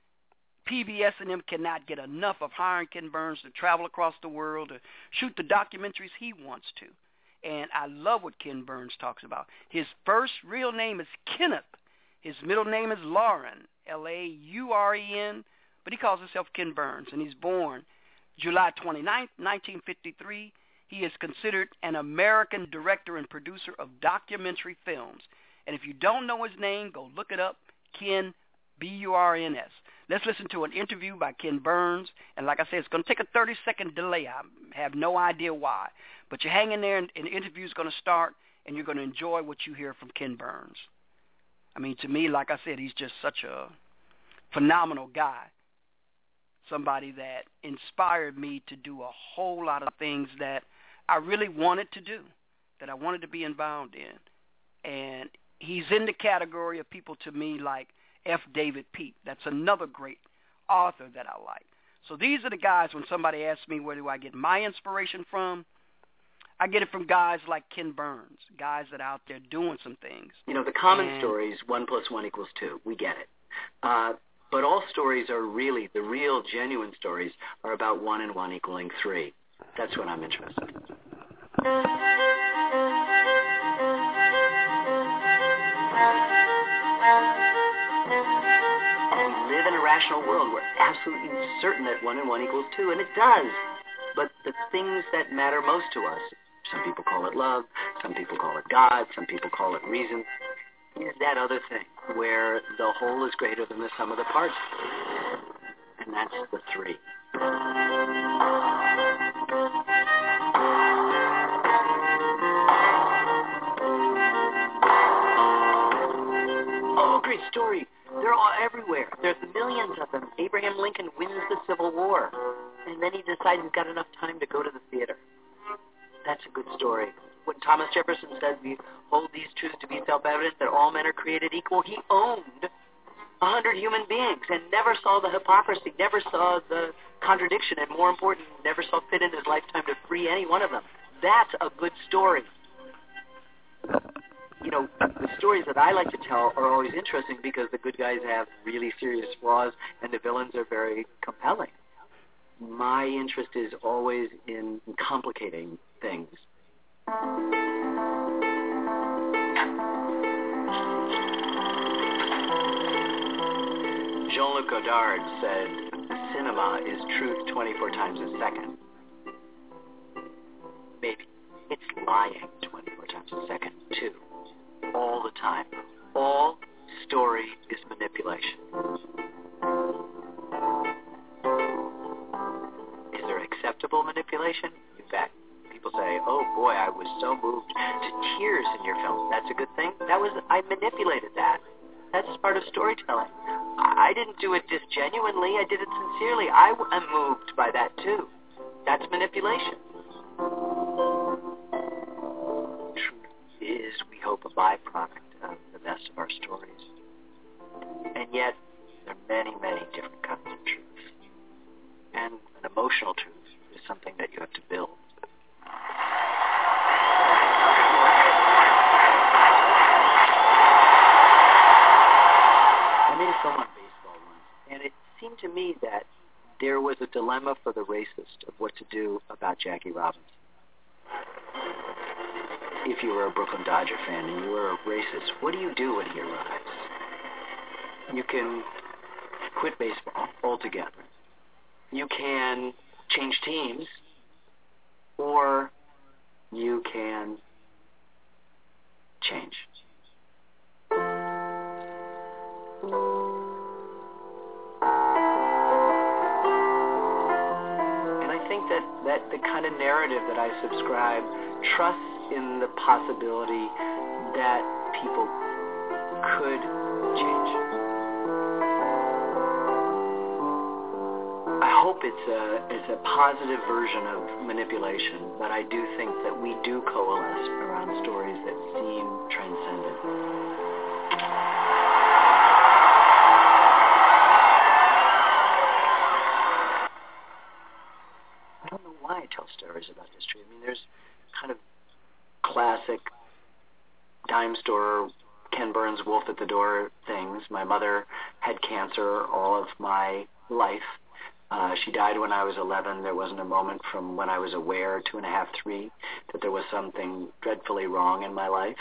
P B S and them cannot get enough of hiring Ken Burns to travel across the world to shoot the documentaries he wants to. And I love what Ken Burns talks about. His first real name is Kenneth. His middle name is Lauren, L A U R E N, but he calls himself Ken Burns, and he's born July twenty-ninth, nineteen fifty-three. He is considered an American director and producer of documentary films. And if you don't know his name, go look it up. Ken, B U R N S. Let's listen to an interview by Ken Burns. And like I said, it's going to take a thirty-second delay. I have no idea why. But you hang in there, and, and the interview is going to start, and you're going to enjoy what you hear from Ken Burns. I mean, to me, like I said, he's just such a phenomenal guy. Somebody that inspired me to do a whole lot of things that I really wanted to do, that I wanted to be involved in. And he's in the category of people to me like F. David Peat. That's another great author that I like. So these are the guys, when somebody asks me where do I get my inspiration from, I get it from guys like Ken Burns, guys that are out there doing some things. You know, the common and, story is one plus one equals two. We get it. Uh, but all stories are really, the real, genuine stories are about one and one equaling three. That's what I'm interested in. rational world. We're absolutely certain that one and one equals two, and it does. But the things that matter most to us, some people call it love, some people call it God, some people call it reason, is that other thing where the whole is greater than the sum of the parts. And that's the three. Oh, great story. They're all everywhere. There's millions of them. Abraham Lincoln wins the Civil War, and then he decides he's got enough time to go to the theater. That's a good story. When Thomas Jefferson says we hold these truths to be self-evident, that all men are created equal, he owned a hundred human beings and never saw the hypocrisy, never saw the contradiction, and more important, never saw fit in his lifetime to free any one of them. That's a good story. You know, the stories that I like to tell are always interesting because the good guys have really serious flaws and the villains are very compelling. My interest is always in complicating things. Jean-Luc Godard said, cinema is truth twenty-four times a second. Maybe. It's lying twenty-four times a second, too. All the time. All story is manipulation. Is there acceptable manipulation? You bet. People say, oh boy, I was so moved to tears in your film. That's a good thing? That was, I manipulated that. That's part of storytelling. I didn't do it disgenuinely. I did it sincerely. I am moved by that too. That's manipulation. Truth is, we hope, a byproduct of the best of our stories. And yet, there are many, many different kinds of truth. And an emotional truth is something that you have to build. I made a film on baseball once, and it seemed to me that there was a dilemma for the racist of what to do about Jackie Robinson. If you were a Brooklyn Dodger fan and you were a racist, what do you do when he arrives? You can quit baseball altogether. You can change teams, or you can change. And I think that, that the kind of narrative that I subscribe trusts in the possibility that people could change. I hope it's a, it's a positive version of manipulation, but I do think that we do coalesce around stories that seem transcendent. I don't know why I tell stories about history. I mean, there's kind of classic dime store, Ken Burns, Wolf at the Door things. My mother had cancer all of my life. Uh, she died when I was eleven. There wasn't a moment from when I was aware, two and a half, three, that there was something dreadfully wrong in my life.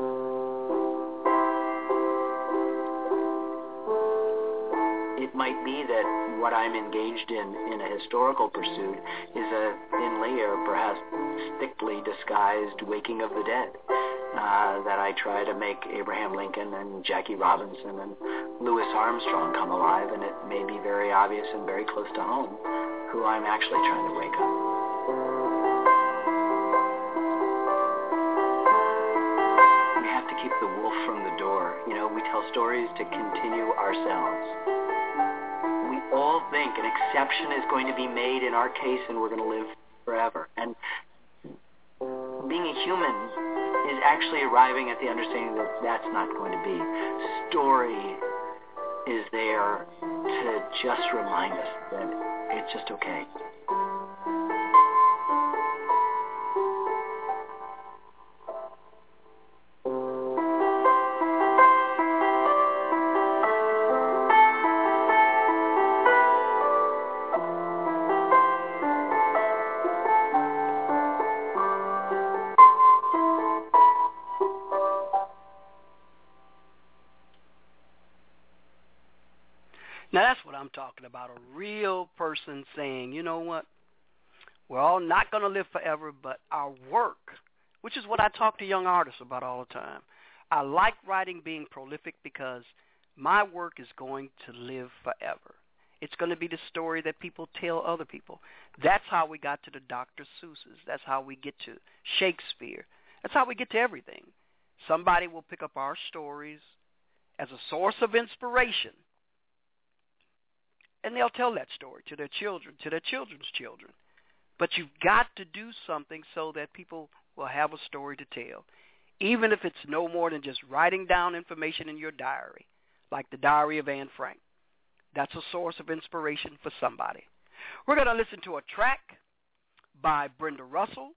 It might be that what I'm engaged in in a historical pursuit is a thinly or perhaps thickly disguised waking of the dead. Uh, that I try to make Abraham Lincoln and Jackie Robinson and Louis Armstrong come alive, and it may be very obvious and very close to home who I'm actually trying to wake up. We have to keep the wolf from the door. You know, we tell stories to continue ourselves. We all think an exception is going to be made in our case and we're going to live forever. And being a human is actually arriving at the understanding that that's not going to be. Story is there to just remind us that it's just okay. Now, that's what I'm talking about, a real person saying, you know what, we're all not going to live forever, but our work, which is what I talk to young artists about all the time. I like writing, being prolific, because my work is going to live forever. It's going to be the story that people tell other people. That's how we got to the Doctor Seuss's. That's how we get to Shakespeare. That's how we get to everything. Somebody will pick up our stories as a source of inspiration, and they'll tell that story to their children, to their children's children. But you've got to do something so that people will have a story to tell, even if it's no more than just writing down information in your diary, like the Diary of Anne Frank. That's a source of inspiration for somebody. We're going to listen to a track by Brenda Russell,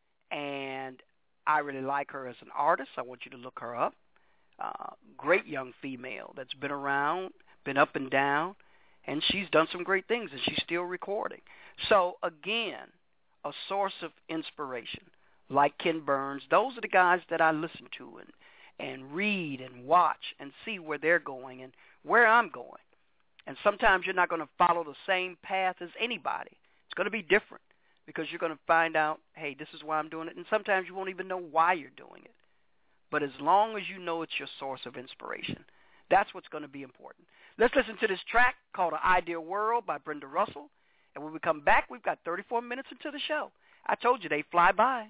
and I really like her as an artist. I want you to look her up. Uh, great young female that's been around, been up and down, and she's done some great things, and she's still recording. So, again, a source of inspiration, like Ken Burns. Those are the guys that I listen to and, and read and watch and see where they're going and where I'm going. And sometimes you're not going to follow the same path as anybody. It's going to be different because you're going to find out, hey, this is why I'm doing it. And sometimes you won't even know why you're doing it. But as long as you know it's your source of inspiration, that's what's going to be important. Let's listen to this track called An Ideal World by Brenda Russell. And when we come back, we've got thirty-four minutes into the show. I told you they fly by.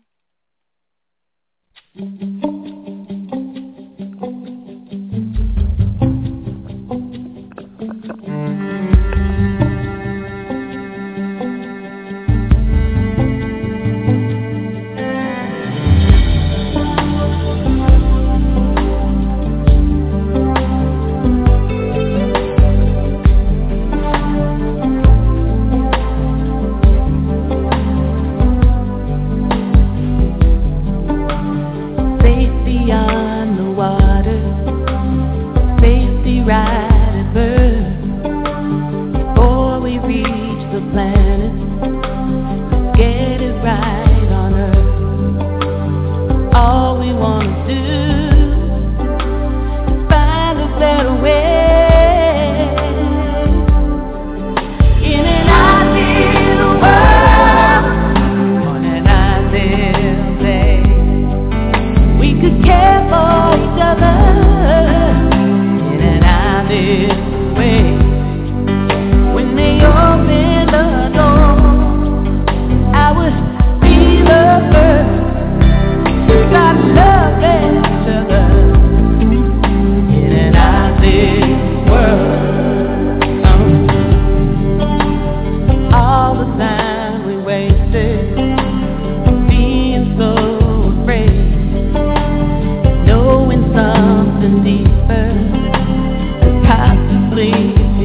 Something deeper, possibly.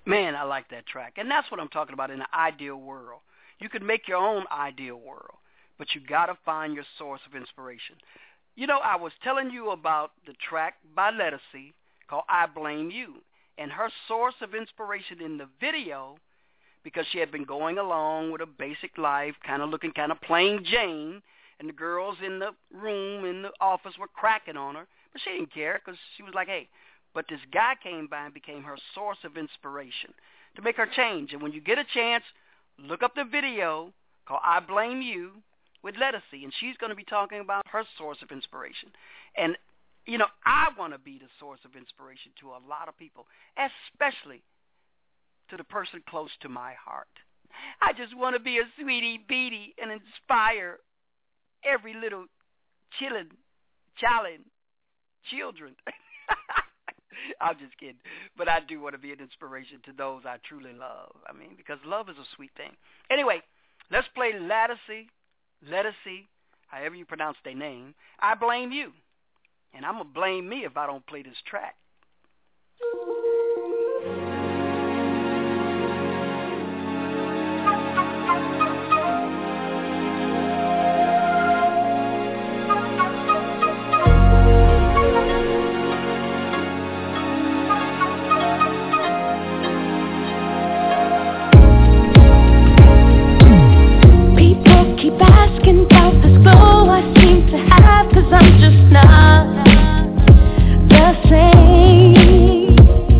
Man, I like that track. And that's what I'm talking about in the ideal world. You could make your own ideal world, but you got to find your source of inspiration. You know, I was telling you about the track by Lettucey called I Blame You. And her source of inspiration in the video, because she had been going along with a basic life, kind of looking kind of plain Jane, and the girls in the room, in the office were cracking on her, but she didn't care because she was like, hey, but this guy came by and became her source of inspiration to make her change. And when you get a chance, look up the video called I Blame You with Lettucey, and she's going to be talking about her source of inspiration. And, you know, I want to be the source of inspiration to a lot of people, especially to the person close to my heart. I just want to be a sweetie beatie and inspire every little chillin', challenge, children. I'm just kidding. But I do want to be an inspiration to those I truly love. I mean, because love is a sweet thing. Anyway, let's play Lettucey, Lettucey, however you pronounce their name. I Blame You. And I'm going to blame me if I don't play this track. Asking about this glow I seem to have, 'cause I'm just not the same.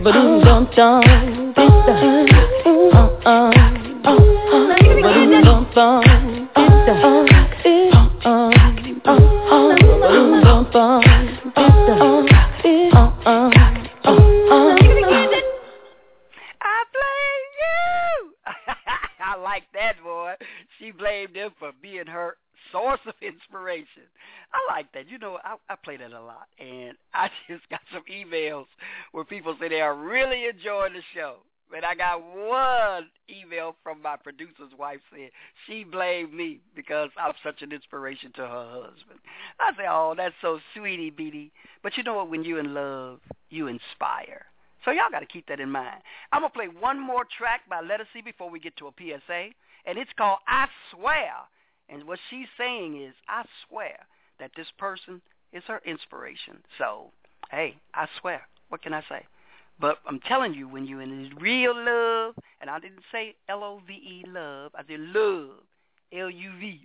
She blamed me because I'm such an inspiration to her husband. I say, oh, that's so sweetie beatie. But you know what? When you're in love, you inspire. So y'all got to keep that in mind. I'm going to play one more track by Lettucey before we get to a P S A, and it's called I Swear. And what she's saying is, I swear that this person is her inspiration. So, hey, I swear. What can I say? But I'm telling you, when you're in real love, and I didn't say L O V E love, I said love, L U V.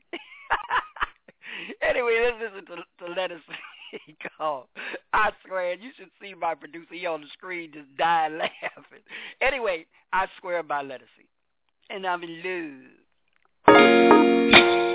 Anyway, let's listen to, to Lettucey called I Swear. And you should see my producer. He on the screen just dying laughing. Anyway, I Swear by Lettucey. And I'm in love.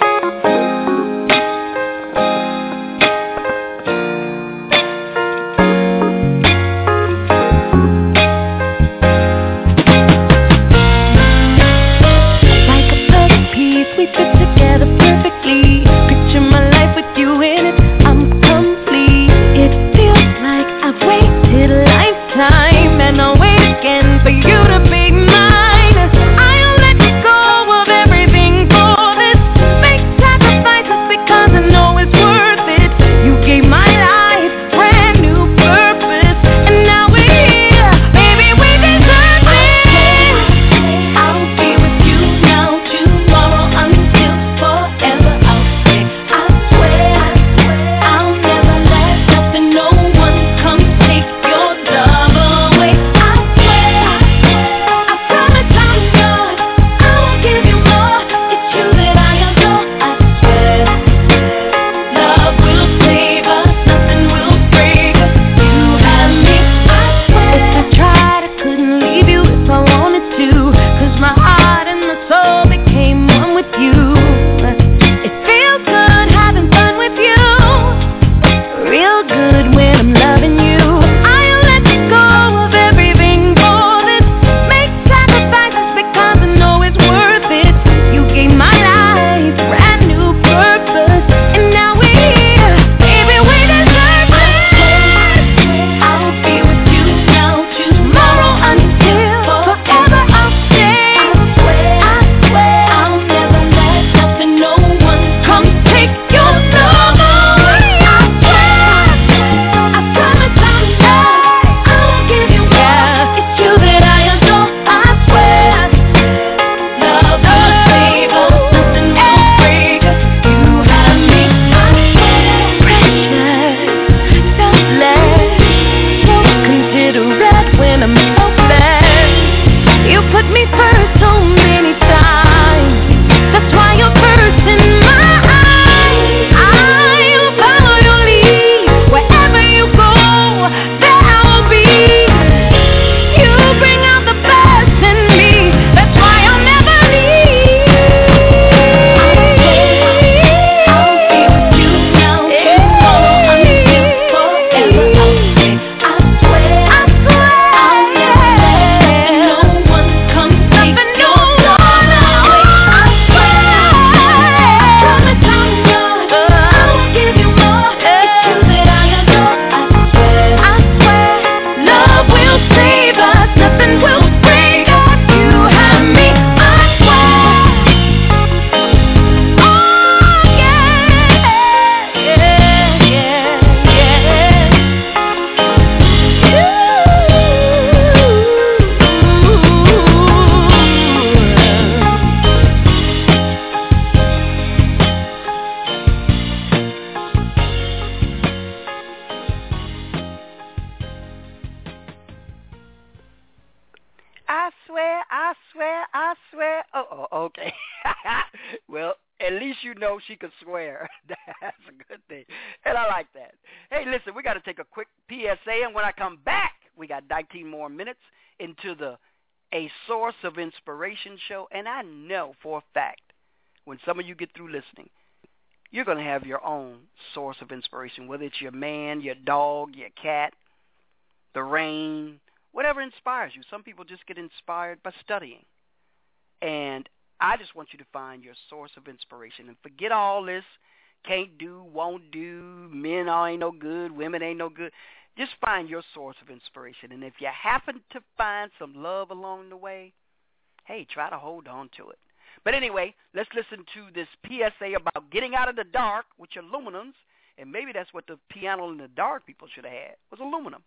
She could swear. That's a good thing. And I like that. Hey, listen, we got to take a quick P S A, and when I come back, We got nineteen more minutes into the A Source of Inspiration show, and I know for a fact when some of you get through listening, you're going to have your own source of inspiration, whether it's your man, your dog, your cat, the rain, whatever inspires you. Some people just get inspired by studying. And I just want you to find your source of inspiration and forget all this can't do, won't do, men ain't no good, women ain't no good. Just find your source of inspiration. And if you happen to find some love along the way, hey, try to hold on to it. But anyway, let's listen to this P S A about getting out of the dark with your aluminums. And maybe that's what the piano in the dark people should have had, was aluminum.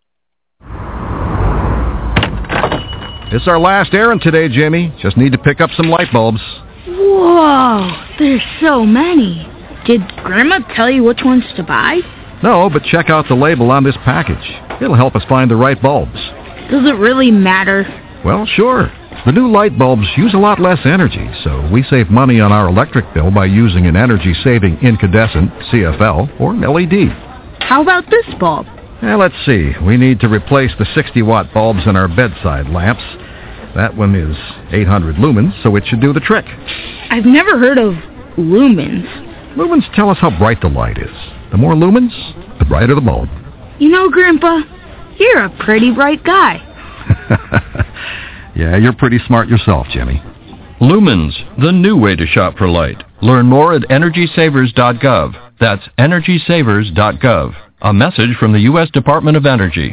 It's our last errand today, Jimmy. Just need to pick up some light bulbs. Whoa, there's so many. Did Grandma tell you which ones to buy? No, but check out the label on this package. It'll help us find the right bulbs. Does it really matter? Well, sure. The new light bulbs use a lot less energy, so we save money on our electric bill by using an energy-saving incandescent, C F L, or L E D. How about this bulb? Now, let's see. We need to replace the sixty-watt bulbs in our bedside lamps. That one is eight hundred lumens, so it should do the trick. I've never heard of lumens. Lumens tell us how bright the light is. The more lumens, the brighter the bulb. You know, Grandpa, you're a pretty bright guy. Yeah, you're pretty smart yourself, Jimmy. Lumens, the new way to shop for light. Learn more at energy savers dot gov. That's energy savers dot gov. A message from the U S Department of Energy.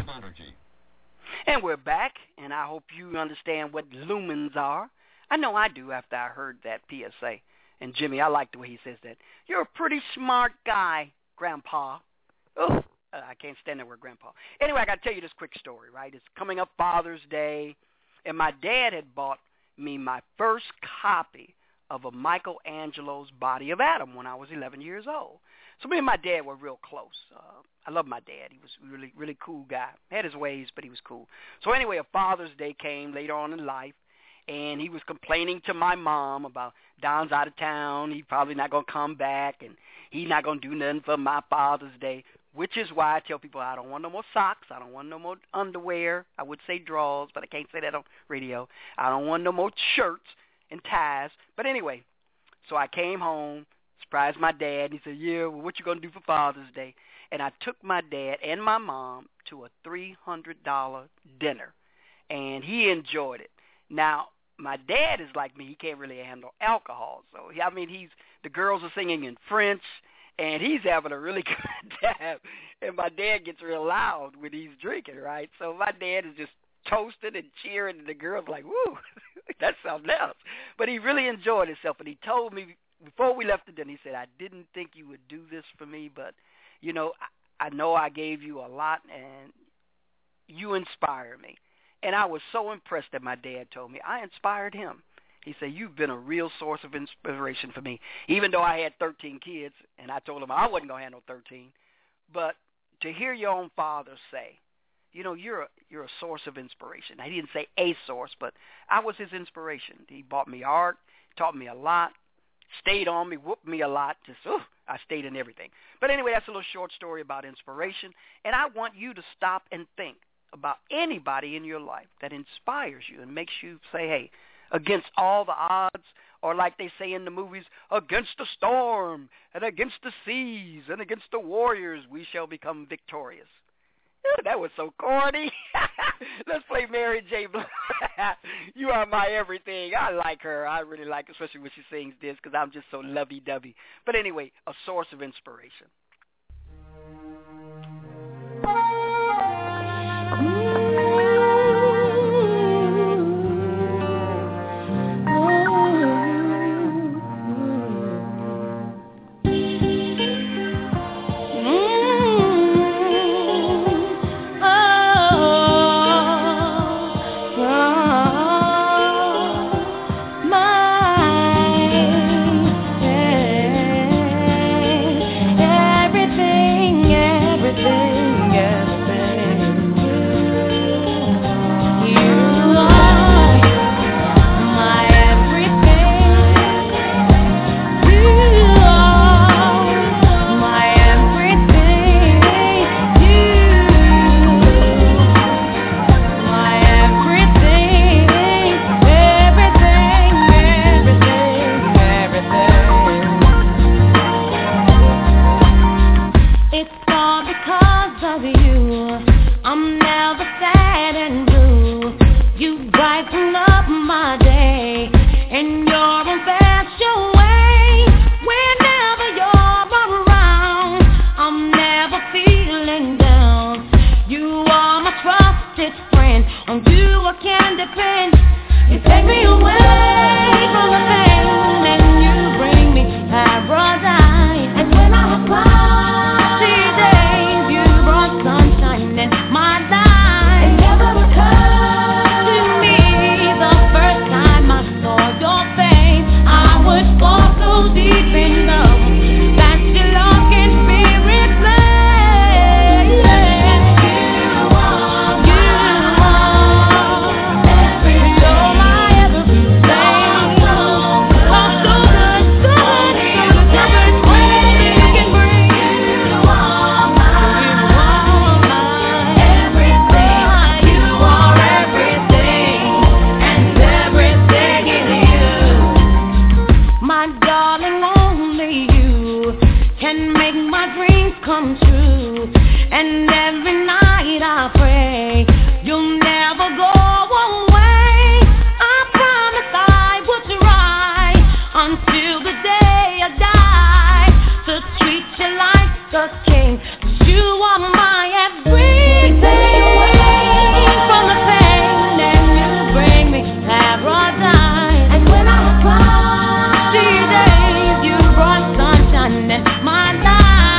And we're back, and I hope you understand what lumens are. I know I do after I heard that P S A. And Jimmy, I like the way he says that. You're a pretty smart guy, Grandpa. Oh, I can't stand that word, Grandpa. Anyway, I got to tell you this quick story, right? It's coming up Father's Day, and my dad had bought me my first copy of a Michelangelo's Body of Adam when I was eleven years old. So me and my dad were real close. Uh, I love my dad. He was a really, really cool guy. Had his ways, but he was cool. So anyway, a Father's Day came later on in life, and he was complaining to my mom about Don's out of town. He's probably not going to come back, and he's not going to do nothing for my Father's Day, which is why I tell people I don't want no more socks. I don't want no more underwear. I would say drawers, but I can't say that on radio. I don't want no more shirts and ties. But anyway, so I came home, surprised my dad. He said, yeah, well, what you going to do for Father's Day? And I took my dad and my mom to a three hundred dollars dinner, and he enjoyed it. Now, my dad is like me. He can't really handle alcohol. So, I mean, he's the girls are singing in French, and he's having a really good time. And my dad gets real loud when he's drinking, right? So my dad is just toasting and cheering, and the girls like, woo, that's something else. But he really enjoyed himself, and he told me before we left the dinner, he said, I didn't think you would do this for me, but, you know, I, I know I gave you a lot, and you inspire me. And I was so impressed that my dad told me I inspired him. He said, you've been a real source of inspiration for me, even though I had thirteen kids, and I told him I wasn't going to handle thirteen. But to hear your own father say, you know, you're a, you're a source of inspiration. He didn't say a source, but I was his inspiration. He bought me art, taught me a lot, stayed on me, whooped me a lot. Just, oh, I stayed in everything. But anyway, that's a little short story about inspiration. And I want you to stop and think about anybody in your life that inspires you and makes you say, hey, against all the odds, or like they say in the movies, against the storm and against the seas and against the warriors, we shall become victorious. Ew, that was so corny. Let's play Mary J. Blige. You are my everything. I like her. I really like her, especially when she sings this, because I'm just so lovey-dovey. But anyway, a source of inspiration. Everything, everything, On you I can depend. You take me away from the pain, and you bring me paradise. And when I cry, see days you brought sunshine in my life. It never occurred to me the first time I saw your face, I would fall so deep in love that your love can be replaced. Come true, and every night I pray you'll never go away. I promise I will try until the day I die to treat you like a king. 'Cause you are my everything. From the pain, and you bring me paradise. And when I cry, see days you brought sunshine in my life.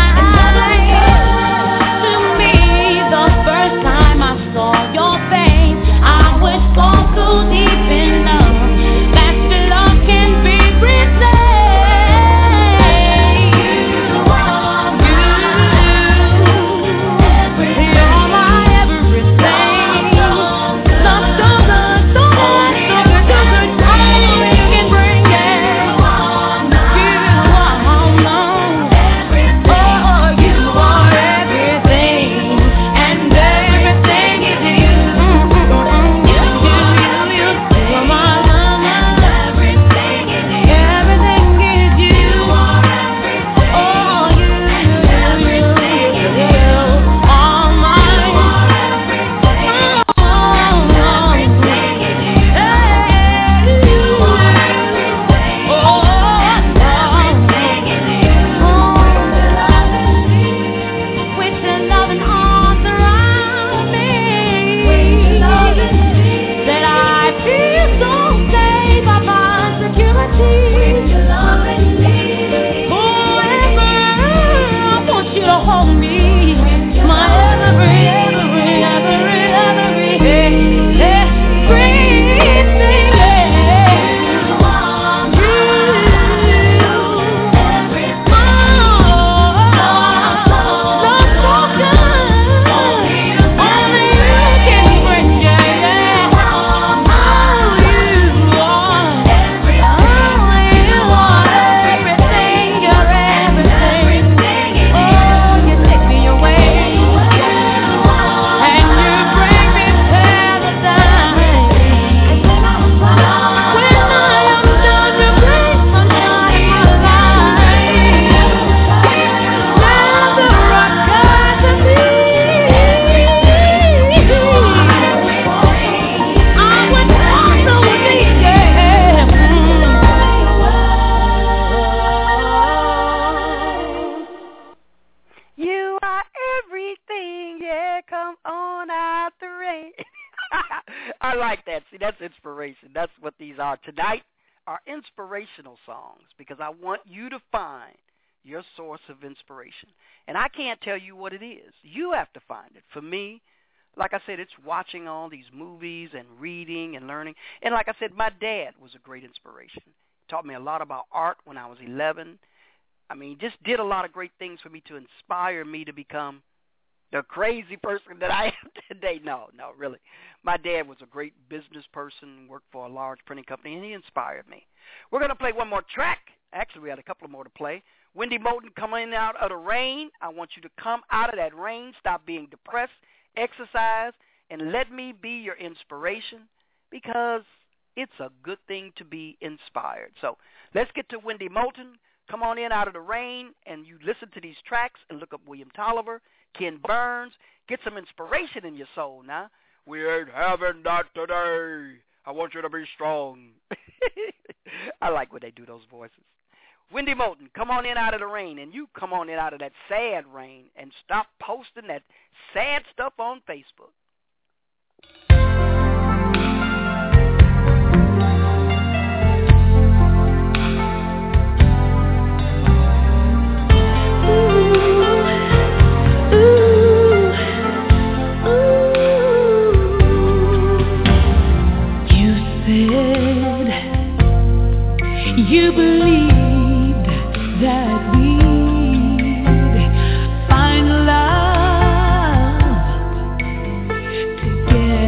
Tonight are inspirational songs because I want you to find your source of inspiration. And I can't tell you what it is. You have to find it. For me, like I said, it's watching all these movies and reading and learning. And like I said, my dad was a great inspiration. He taught me a lot about art when I was eleven. I mean, just did a lot of great things for me to inspire me to become the crazy person that I am today. No, no, really. My dad was a great business person, worked for a large printing company, and he inspired me. We're going to play one more track. Actually, we had a couple more to play. Wendy Moulton, coming out of the rain. I want you to come out of that rain, stop being depressed, exercise, and let me be your inspiration, because it's a good thing to be inspired. So let's get to Wendy Moulton. Come on in out of the rain, and you listen to these tracks and look up William Tolliver, Ken Burns. Get some inspiration in your soul now. We ain't having that today. I want you to be strong. I like when they do those voices. Wendy Moulton, come on in out of the rain, and you come on in out of that sad rain and stop posting that sad stuff on Facebook.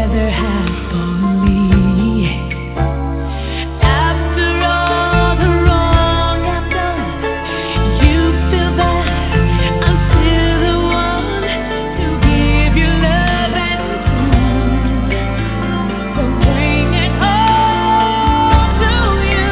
rather have for me. After all the wrong I've done, you feel bad. I'm still the one to give you love and food, to bring it home to you.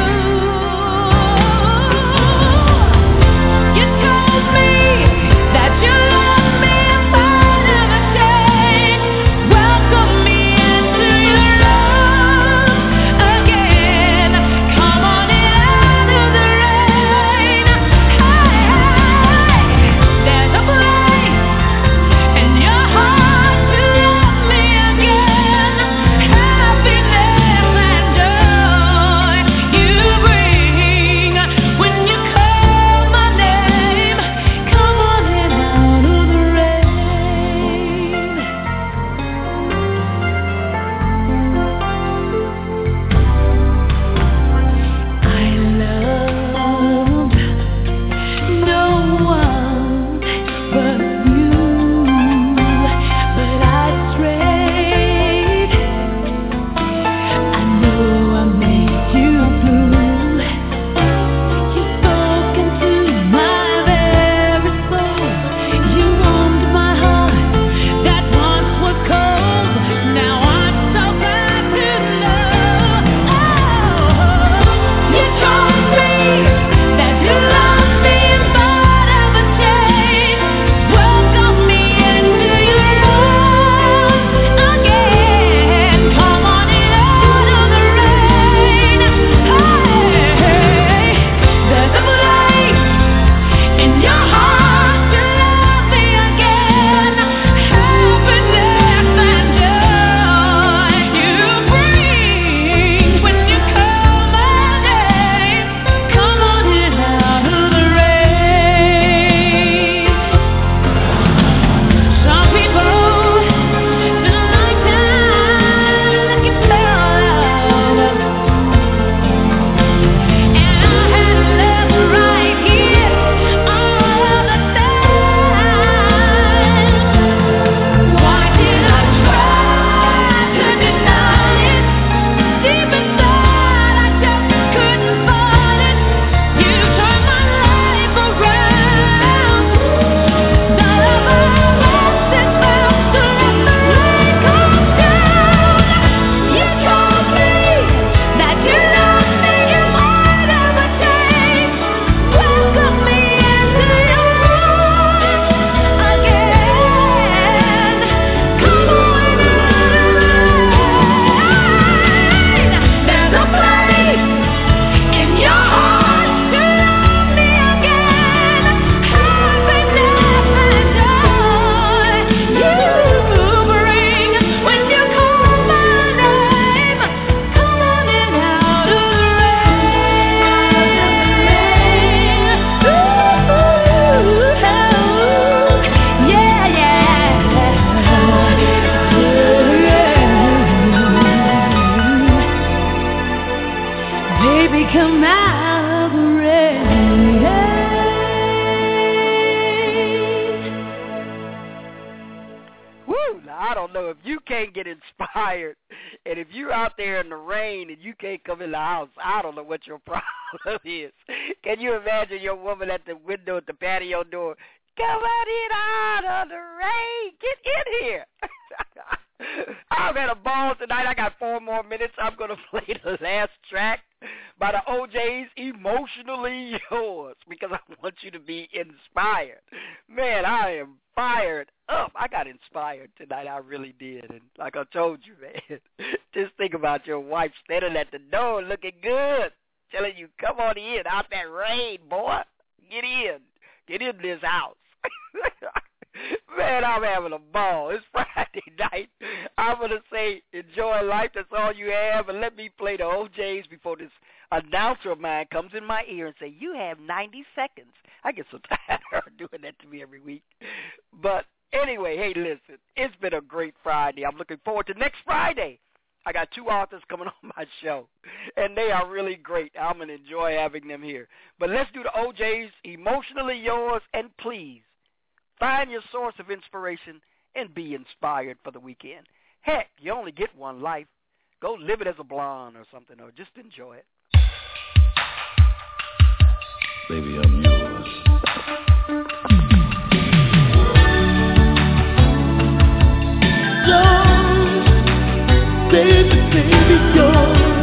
You told me that you love me if I never change. Welcome me into your love again. Come on in out of the rain. Hey, there's a place in your heart to love me again. Happiness and joy you bring when you call my name. Come on in out of the rain. I loved no one but you, but I strayed. I know I made you blue. You spoke into my very soul. You warmed my heart that once was cold. Now I'm so glad to know. You told me that you love me if I never change. Welcome me into your love again. Come on in out of the rain. Hey, there's a place in your heart to love me again. Happiness and joy you bring when you call my name. Come on in out of the rain. Some people spend a lifetime looking for love, and I had love right here all the time. Why did I try to deny it? Deep inside, I just couldn't find it. You turned my life around. The love I lost is bound to let the rain come down. You told me that you loved me if I never change. Welcome me into your arms again. Come on out of the rain. There's a place in your heart to love me again. Happiness and joy you bring when you call my name. Come on in out of the rain. Yeah, yeah. Baby, come out of the rain. Woo! Now, I don't know if you can't get inspired, and if you're out there in the rain and you can't come in the house, I don't know what your problem is. Can you imagine your woman at the window at the patio door? Come on in out of the rain. Get in here. I've had a ball tonight. I got four more minutes. I'm going to play the last track by the O Js, Emotionally Yours, because I want you to be inspired. Man, I am fired up. I got inspired tonight. I really did. And like I told you, man, just think about your wife standing at the door looking good, telling you, come on in, out that rain, boy. Get in. Get in this house. Man, I'm having a ball. It's Friday night. I'm going to say enjoy life. That's all you have. And let me play the O Js before this announcer of mine comes in my ear and say, you have ninety seconds. I get so tired of her doing that to me every week. But anyway, hey, listen, it's been a great Friday. I'm looking forward to next Friday. I got two authors coming on my show, and they are really great. I'm going to enjoy having them here. But let's do the O Js, Emotionally Yours, and please find your source of inspiration and be inspired for the weekend. Heck, you only get one life. Go live it as a blonde or something, or just enjoy it. Baby, I'm yours. Yours, baby, baby, yours.